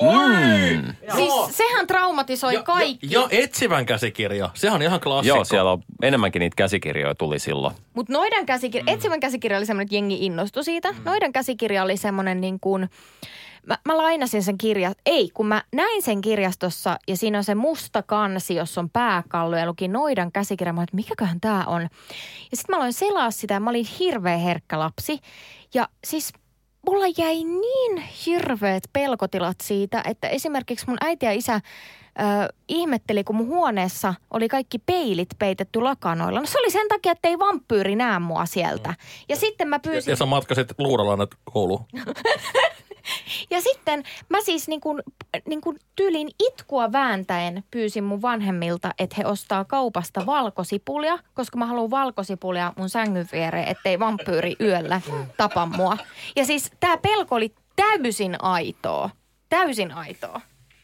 Mm. Siis sehän traumatisoi kaikki. Ja, ja etsivän käsikirja. Sehän on ihan klassikko. Joo, siellä on enemmänkin niitä käsikirjoja tuli silloin. Mutta Noidan käsikirja, mm. etsivän käsikirja oli semmoinen, että jengi innostui siitä. Mm. Noidan käsikirja oli semmoinen niin kuin, mä, mä lainasin sen kirja, ei kun mä näin sen kirjastossa ja siinä on se musta kansi, jossa on pääkallo ja luki Noidan käsikirja. Mä olin, että mikäköhän tää on. Ja sitten mä aloin selaa sitä ja mä olin hirveän herkkä lapsi. Ja siis mulla jäi niin hirveät pelkotilat siitä, että esimerkiksi mun äiti ja isä ö, ihmetteli, kun mun huoneessa oli kaikki peilit peitetty lakanoilla. No se oli sen takia, että ei vampyyri näe mua sieltä. Ja sitten mä pyysin... Ja, ja sä matkasit luudalla kouluun. Ja sitten mä siis niin kuin, niin kuin tyylin itkua vääntäen pyysin mun vanhemmilta, että he ostaa kaupasta valkosipulia, koska mä haluan valkosipulia mun sängyn viereen, ettei vampyyri yöllä tapa mua. Ja siis tää pelko oli täysin aitoa. Täysin aitoa.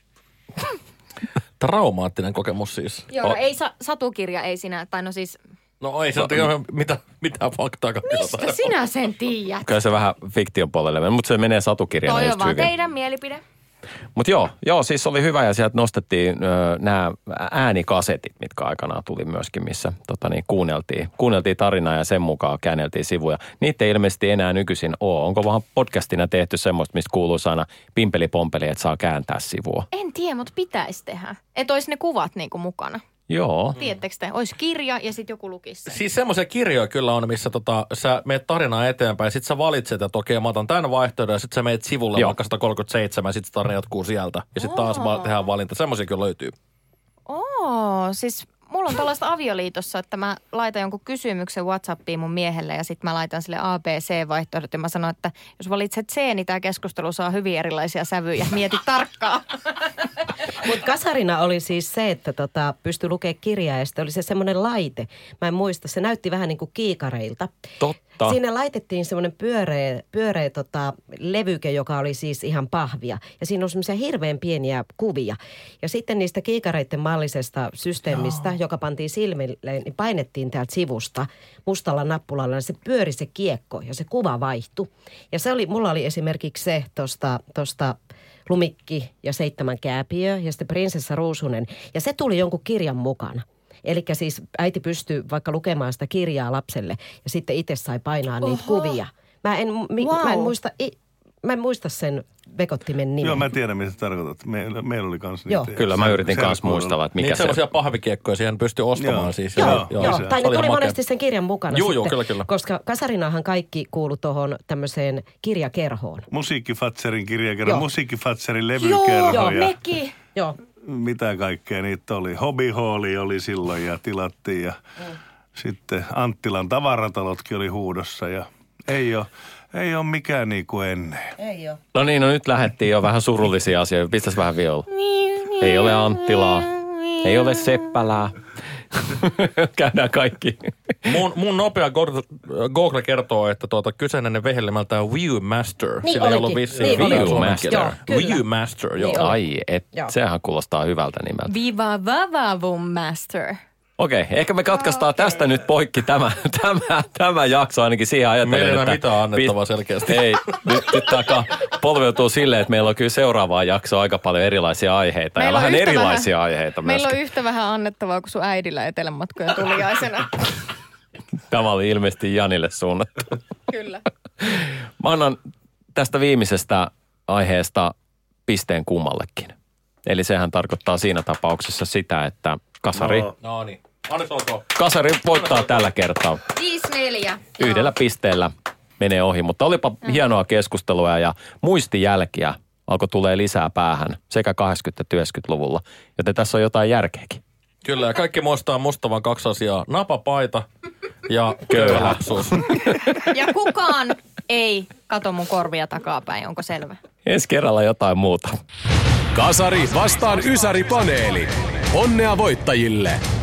Traumaattinen kokemus siis. Joo, no ei sa- satukirja, ei sinä, tai no siis... No ei se ole mitä, mitään faktaa. Mistä sinä sen tiedät? Kyllä se vähän fiktion puolelle menee, mutta se menee satukirjana Toi on just vaan hyvin. teidän mielipide. Mutta joo, joo, siis oli hyvä ja sieltä nostettiin nämä äänikasetit, mitkä aikanaan tuli myöskin, missä tota niin, kuunneltiin, kuunneltiin tarinaa ja sen mukaan käänneltiin sivuja. Niitä ei ilmeisesti enää nykyisin ole. Onko vaan podcastina tehty semmoista, mistä kuuluu aina pimpeli-pompeli, että saa kääntää sivua? En tiedä, mutta pitäisi tehdä. Että olisi ne kuvat niinku mukana. Joo. Tiedättekö te? Olisi kirja ja sitten joku lukisi sen. Siis semmoisia kirjoja kyllä on, missä tota, sä meet tarinaa eteenpäin, sit sä valitset, että okei, mä otan tämän vaihtoehdon ja sit sä meet sivulle Joo. vaikka sata kolmekymmentäseitsemän ja sit se tarina jatkuu sieltä. Ja sit taas va- tehdään valinta. Semmoisia kyllä löytyy. Oo, siis mulla on tuollaista avioliitossa, että mä laitan jonkun kysymyksen WhatsAppiin mun miehelle ja sitten mä laitan sille A, B, C-vaihtoehdot ja mä sanon, että jos valitset C, niin tämä keskustelu saa hyvin erilaisia sävyjä. Mieti tarkkaan. Mutta kasarina oli siis se, että tota, pystyi lukemaan kirjaa ja sitten oli se semmoinen laite. Mä en muista, se näytti vähän niin kuin kiikareilta. Totta. Siinä laitettiin semmoinen pyöreä, pyöreä tota, levyke, joka oli siis ihan pahvia. Ja siinä on semmoisia hirveän pieniä kuvia. Ja sitten niistä kiikareiden mallisesta systeemistä, Joo. joka pantiin silmille, niin painettiin täältä sivusta mustalla nappulalla. Ja se pyöri se kiekko ja se kuva vaihtui. Ja se oli, mulla oli esimerkiksi se tosta, tosta Lumikki ja seitsemän kääpiö ja sitten Prinsessa Ruusunen. Ja se tuli jonkun kirjan mukana. Eli siis äiti pystyy vaikka lukemaan sitä kirjaa lapselle ja sitten itse sai painaa Oho. niitä kuvia. Mä en, mi, wow. mä en, muista, i, mä en muista sen vekottimen nimen. Joo, mä tiedän, mitä tarkoitat. Meillä, meillä oli kans niitä. Joo. Kyllä mä yritin kanssa muistella, että mikä Niitä se... semmoisia pahvikiekkoja siihen pystyy ostamaan Joo. siis. Joo, Ja- joo, joo. se- Tai se ne oli tuli ihan monesti makea. sen kirjan mukana Joo, sitten. joo, kyllä, kyllä. Koska kasarinahan kaikki kuului tuohon tämmöiseen kirjakerhoon. Musiikkifatserin kirjakerho, Joo. Musiikkifatserin Joo, levykerho joo, ja mekin. Joo. mitä kaikkea niitä oli. Hobbyhalli oli silloin ja tilattiin ja mm. sitten Anttilan tavaratalotkin oli huudossa ja ei ole, ei ole mikään niin kuin ennen. Ei ole. No niin, no nyt lähdettiin jo vähän surullisia asioita. Pistäs vähän viola. Ei ole Anttilaa. Ei ole Seppälää. Käydään kaikki. Mun, mun nopea Google, Google kertoo, että tuota kyseinen vehellemältään Viewmaster. Niin Sillä ei ollut olikin. vissiin Niin mitään oli. suomen Viewmaster. kieltä. Joo, kyllä. Viewmaster, joo. Niin oli. Ai, et, Joo. sehän kuulostaa hyvältä nimeltä. Viva vavavum master. Okei, ehkä me katkaistaan tästä nyt poikki tämä, tämä, tämä jakso ainakin siihen ajattelen, Meillä ei että... ole mitään annettavaa pist- selkeästi. Ei, nyt, nyt taka polveutuu silleen, että meillä on kyllä seuraavaa jaksoa aika paljon erilaisia aiheita Meillä ja on vähän yhtä erilaisia vähän- aiheita Meillä myöskin. on yhtä vähän annettavaa kuin sun äidillä etelämatkojen tuliaisena. Tämä oli ilmeisesti Janille suunnattu. Kyllä. Mä annan tästä viimeisestä aiheesta pisteen kummallekin. Eli sehän tarkoittaa siinä tapauksessa sitä, että kasari, No. No niin. Annes olkoon. kasari voittaa tällä kertaa. viisi neljä. Yhdellä pisteellä menee ohi, mutta olipa hienoa keskustelua ja muistijälkiä alkoi tulee lisää päähän sekä kahdeksankymmentä- että yhdeksänkymmentäluvulla. Joten tässä on jotain järkeäkin. Kyllä, ja kaikki muistaa musta vaan kaksi asiaa. Napapaita ja köyhä lapsuus. Ja kukaan ei kato mun korvia takapäin, onko selvä? Ensi kerralla jotain muuta. Kasari vastaan Ysäri-paneeli. Onnea voittajille!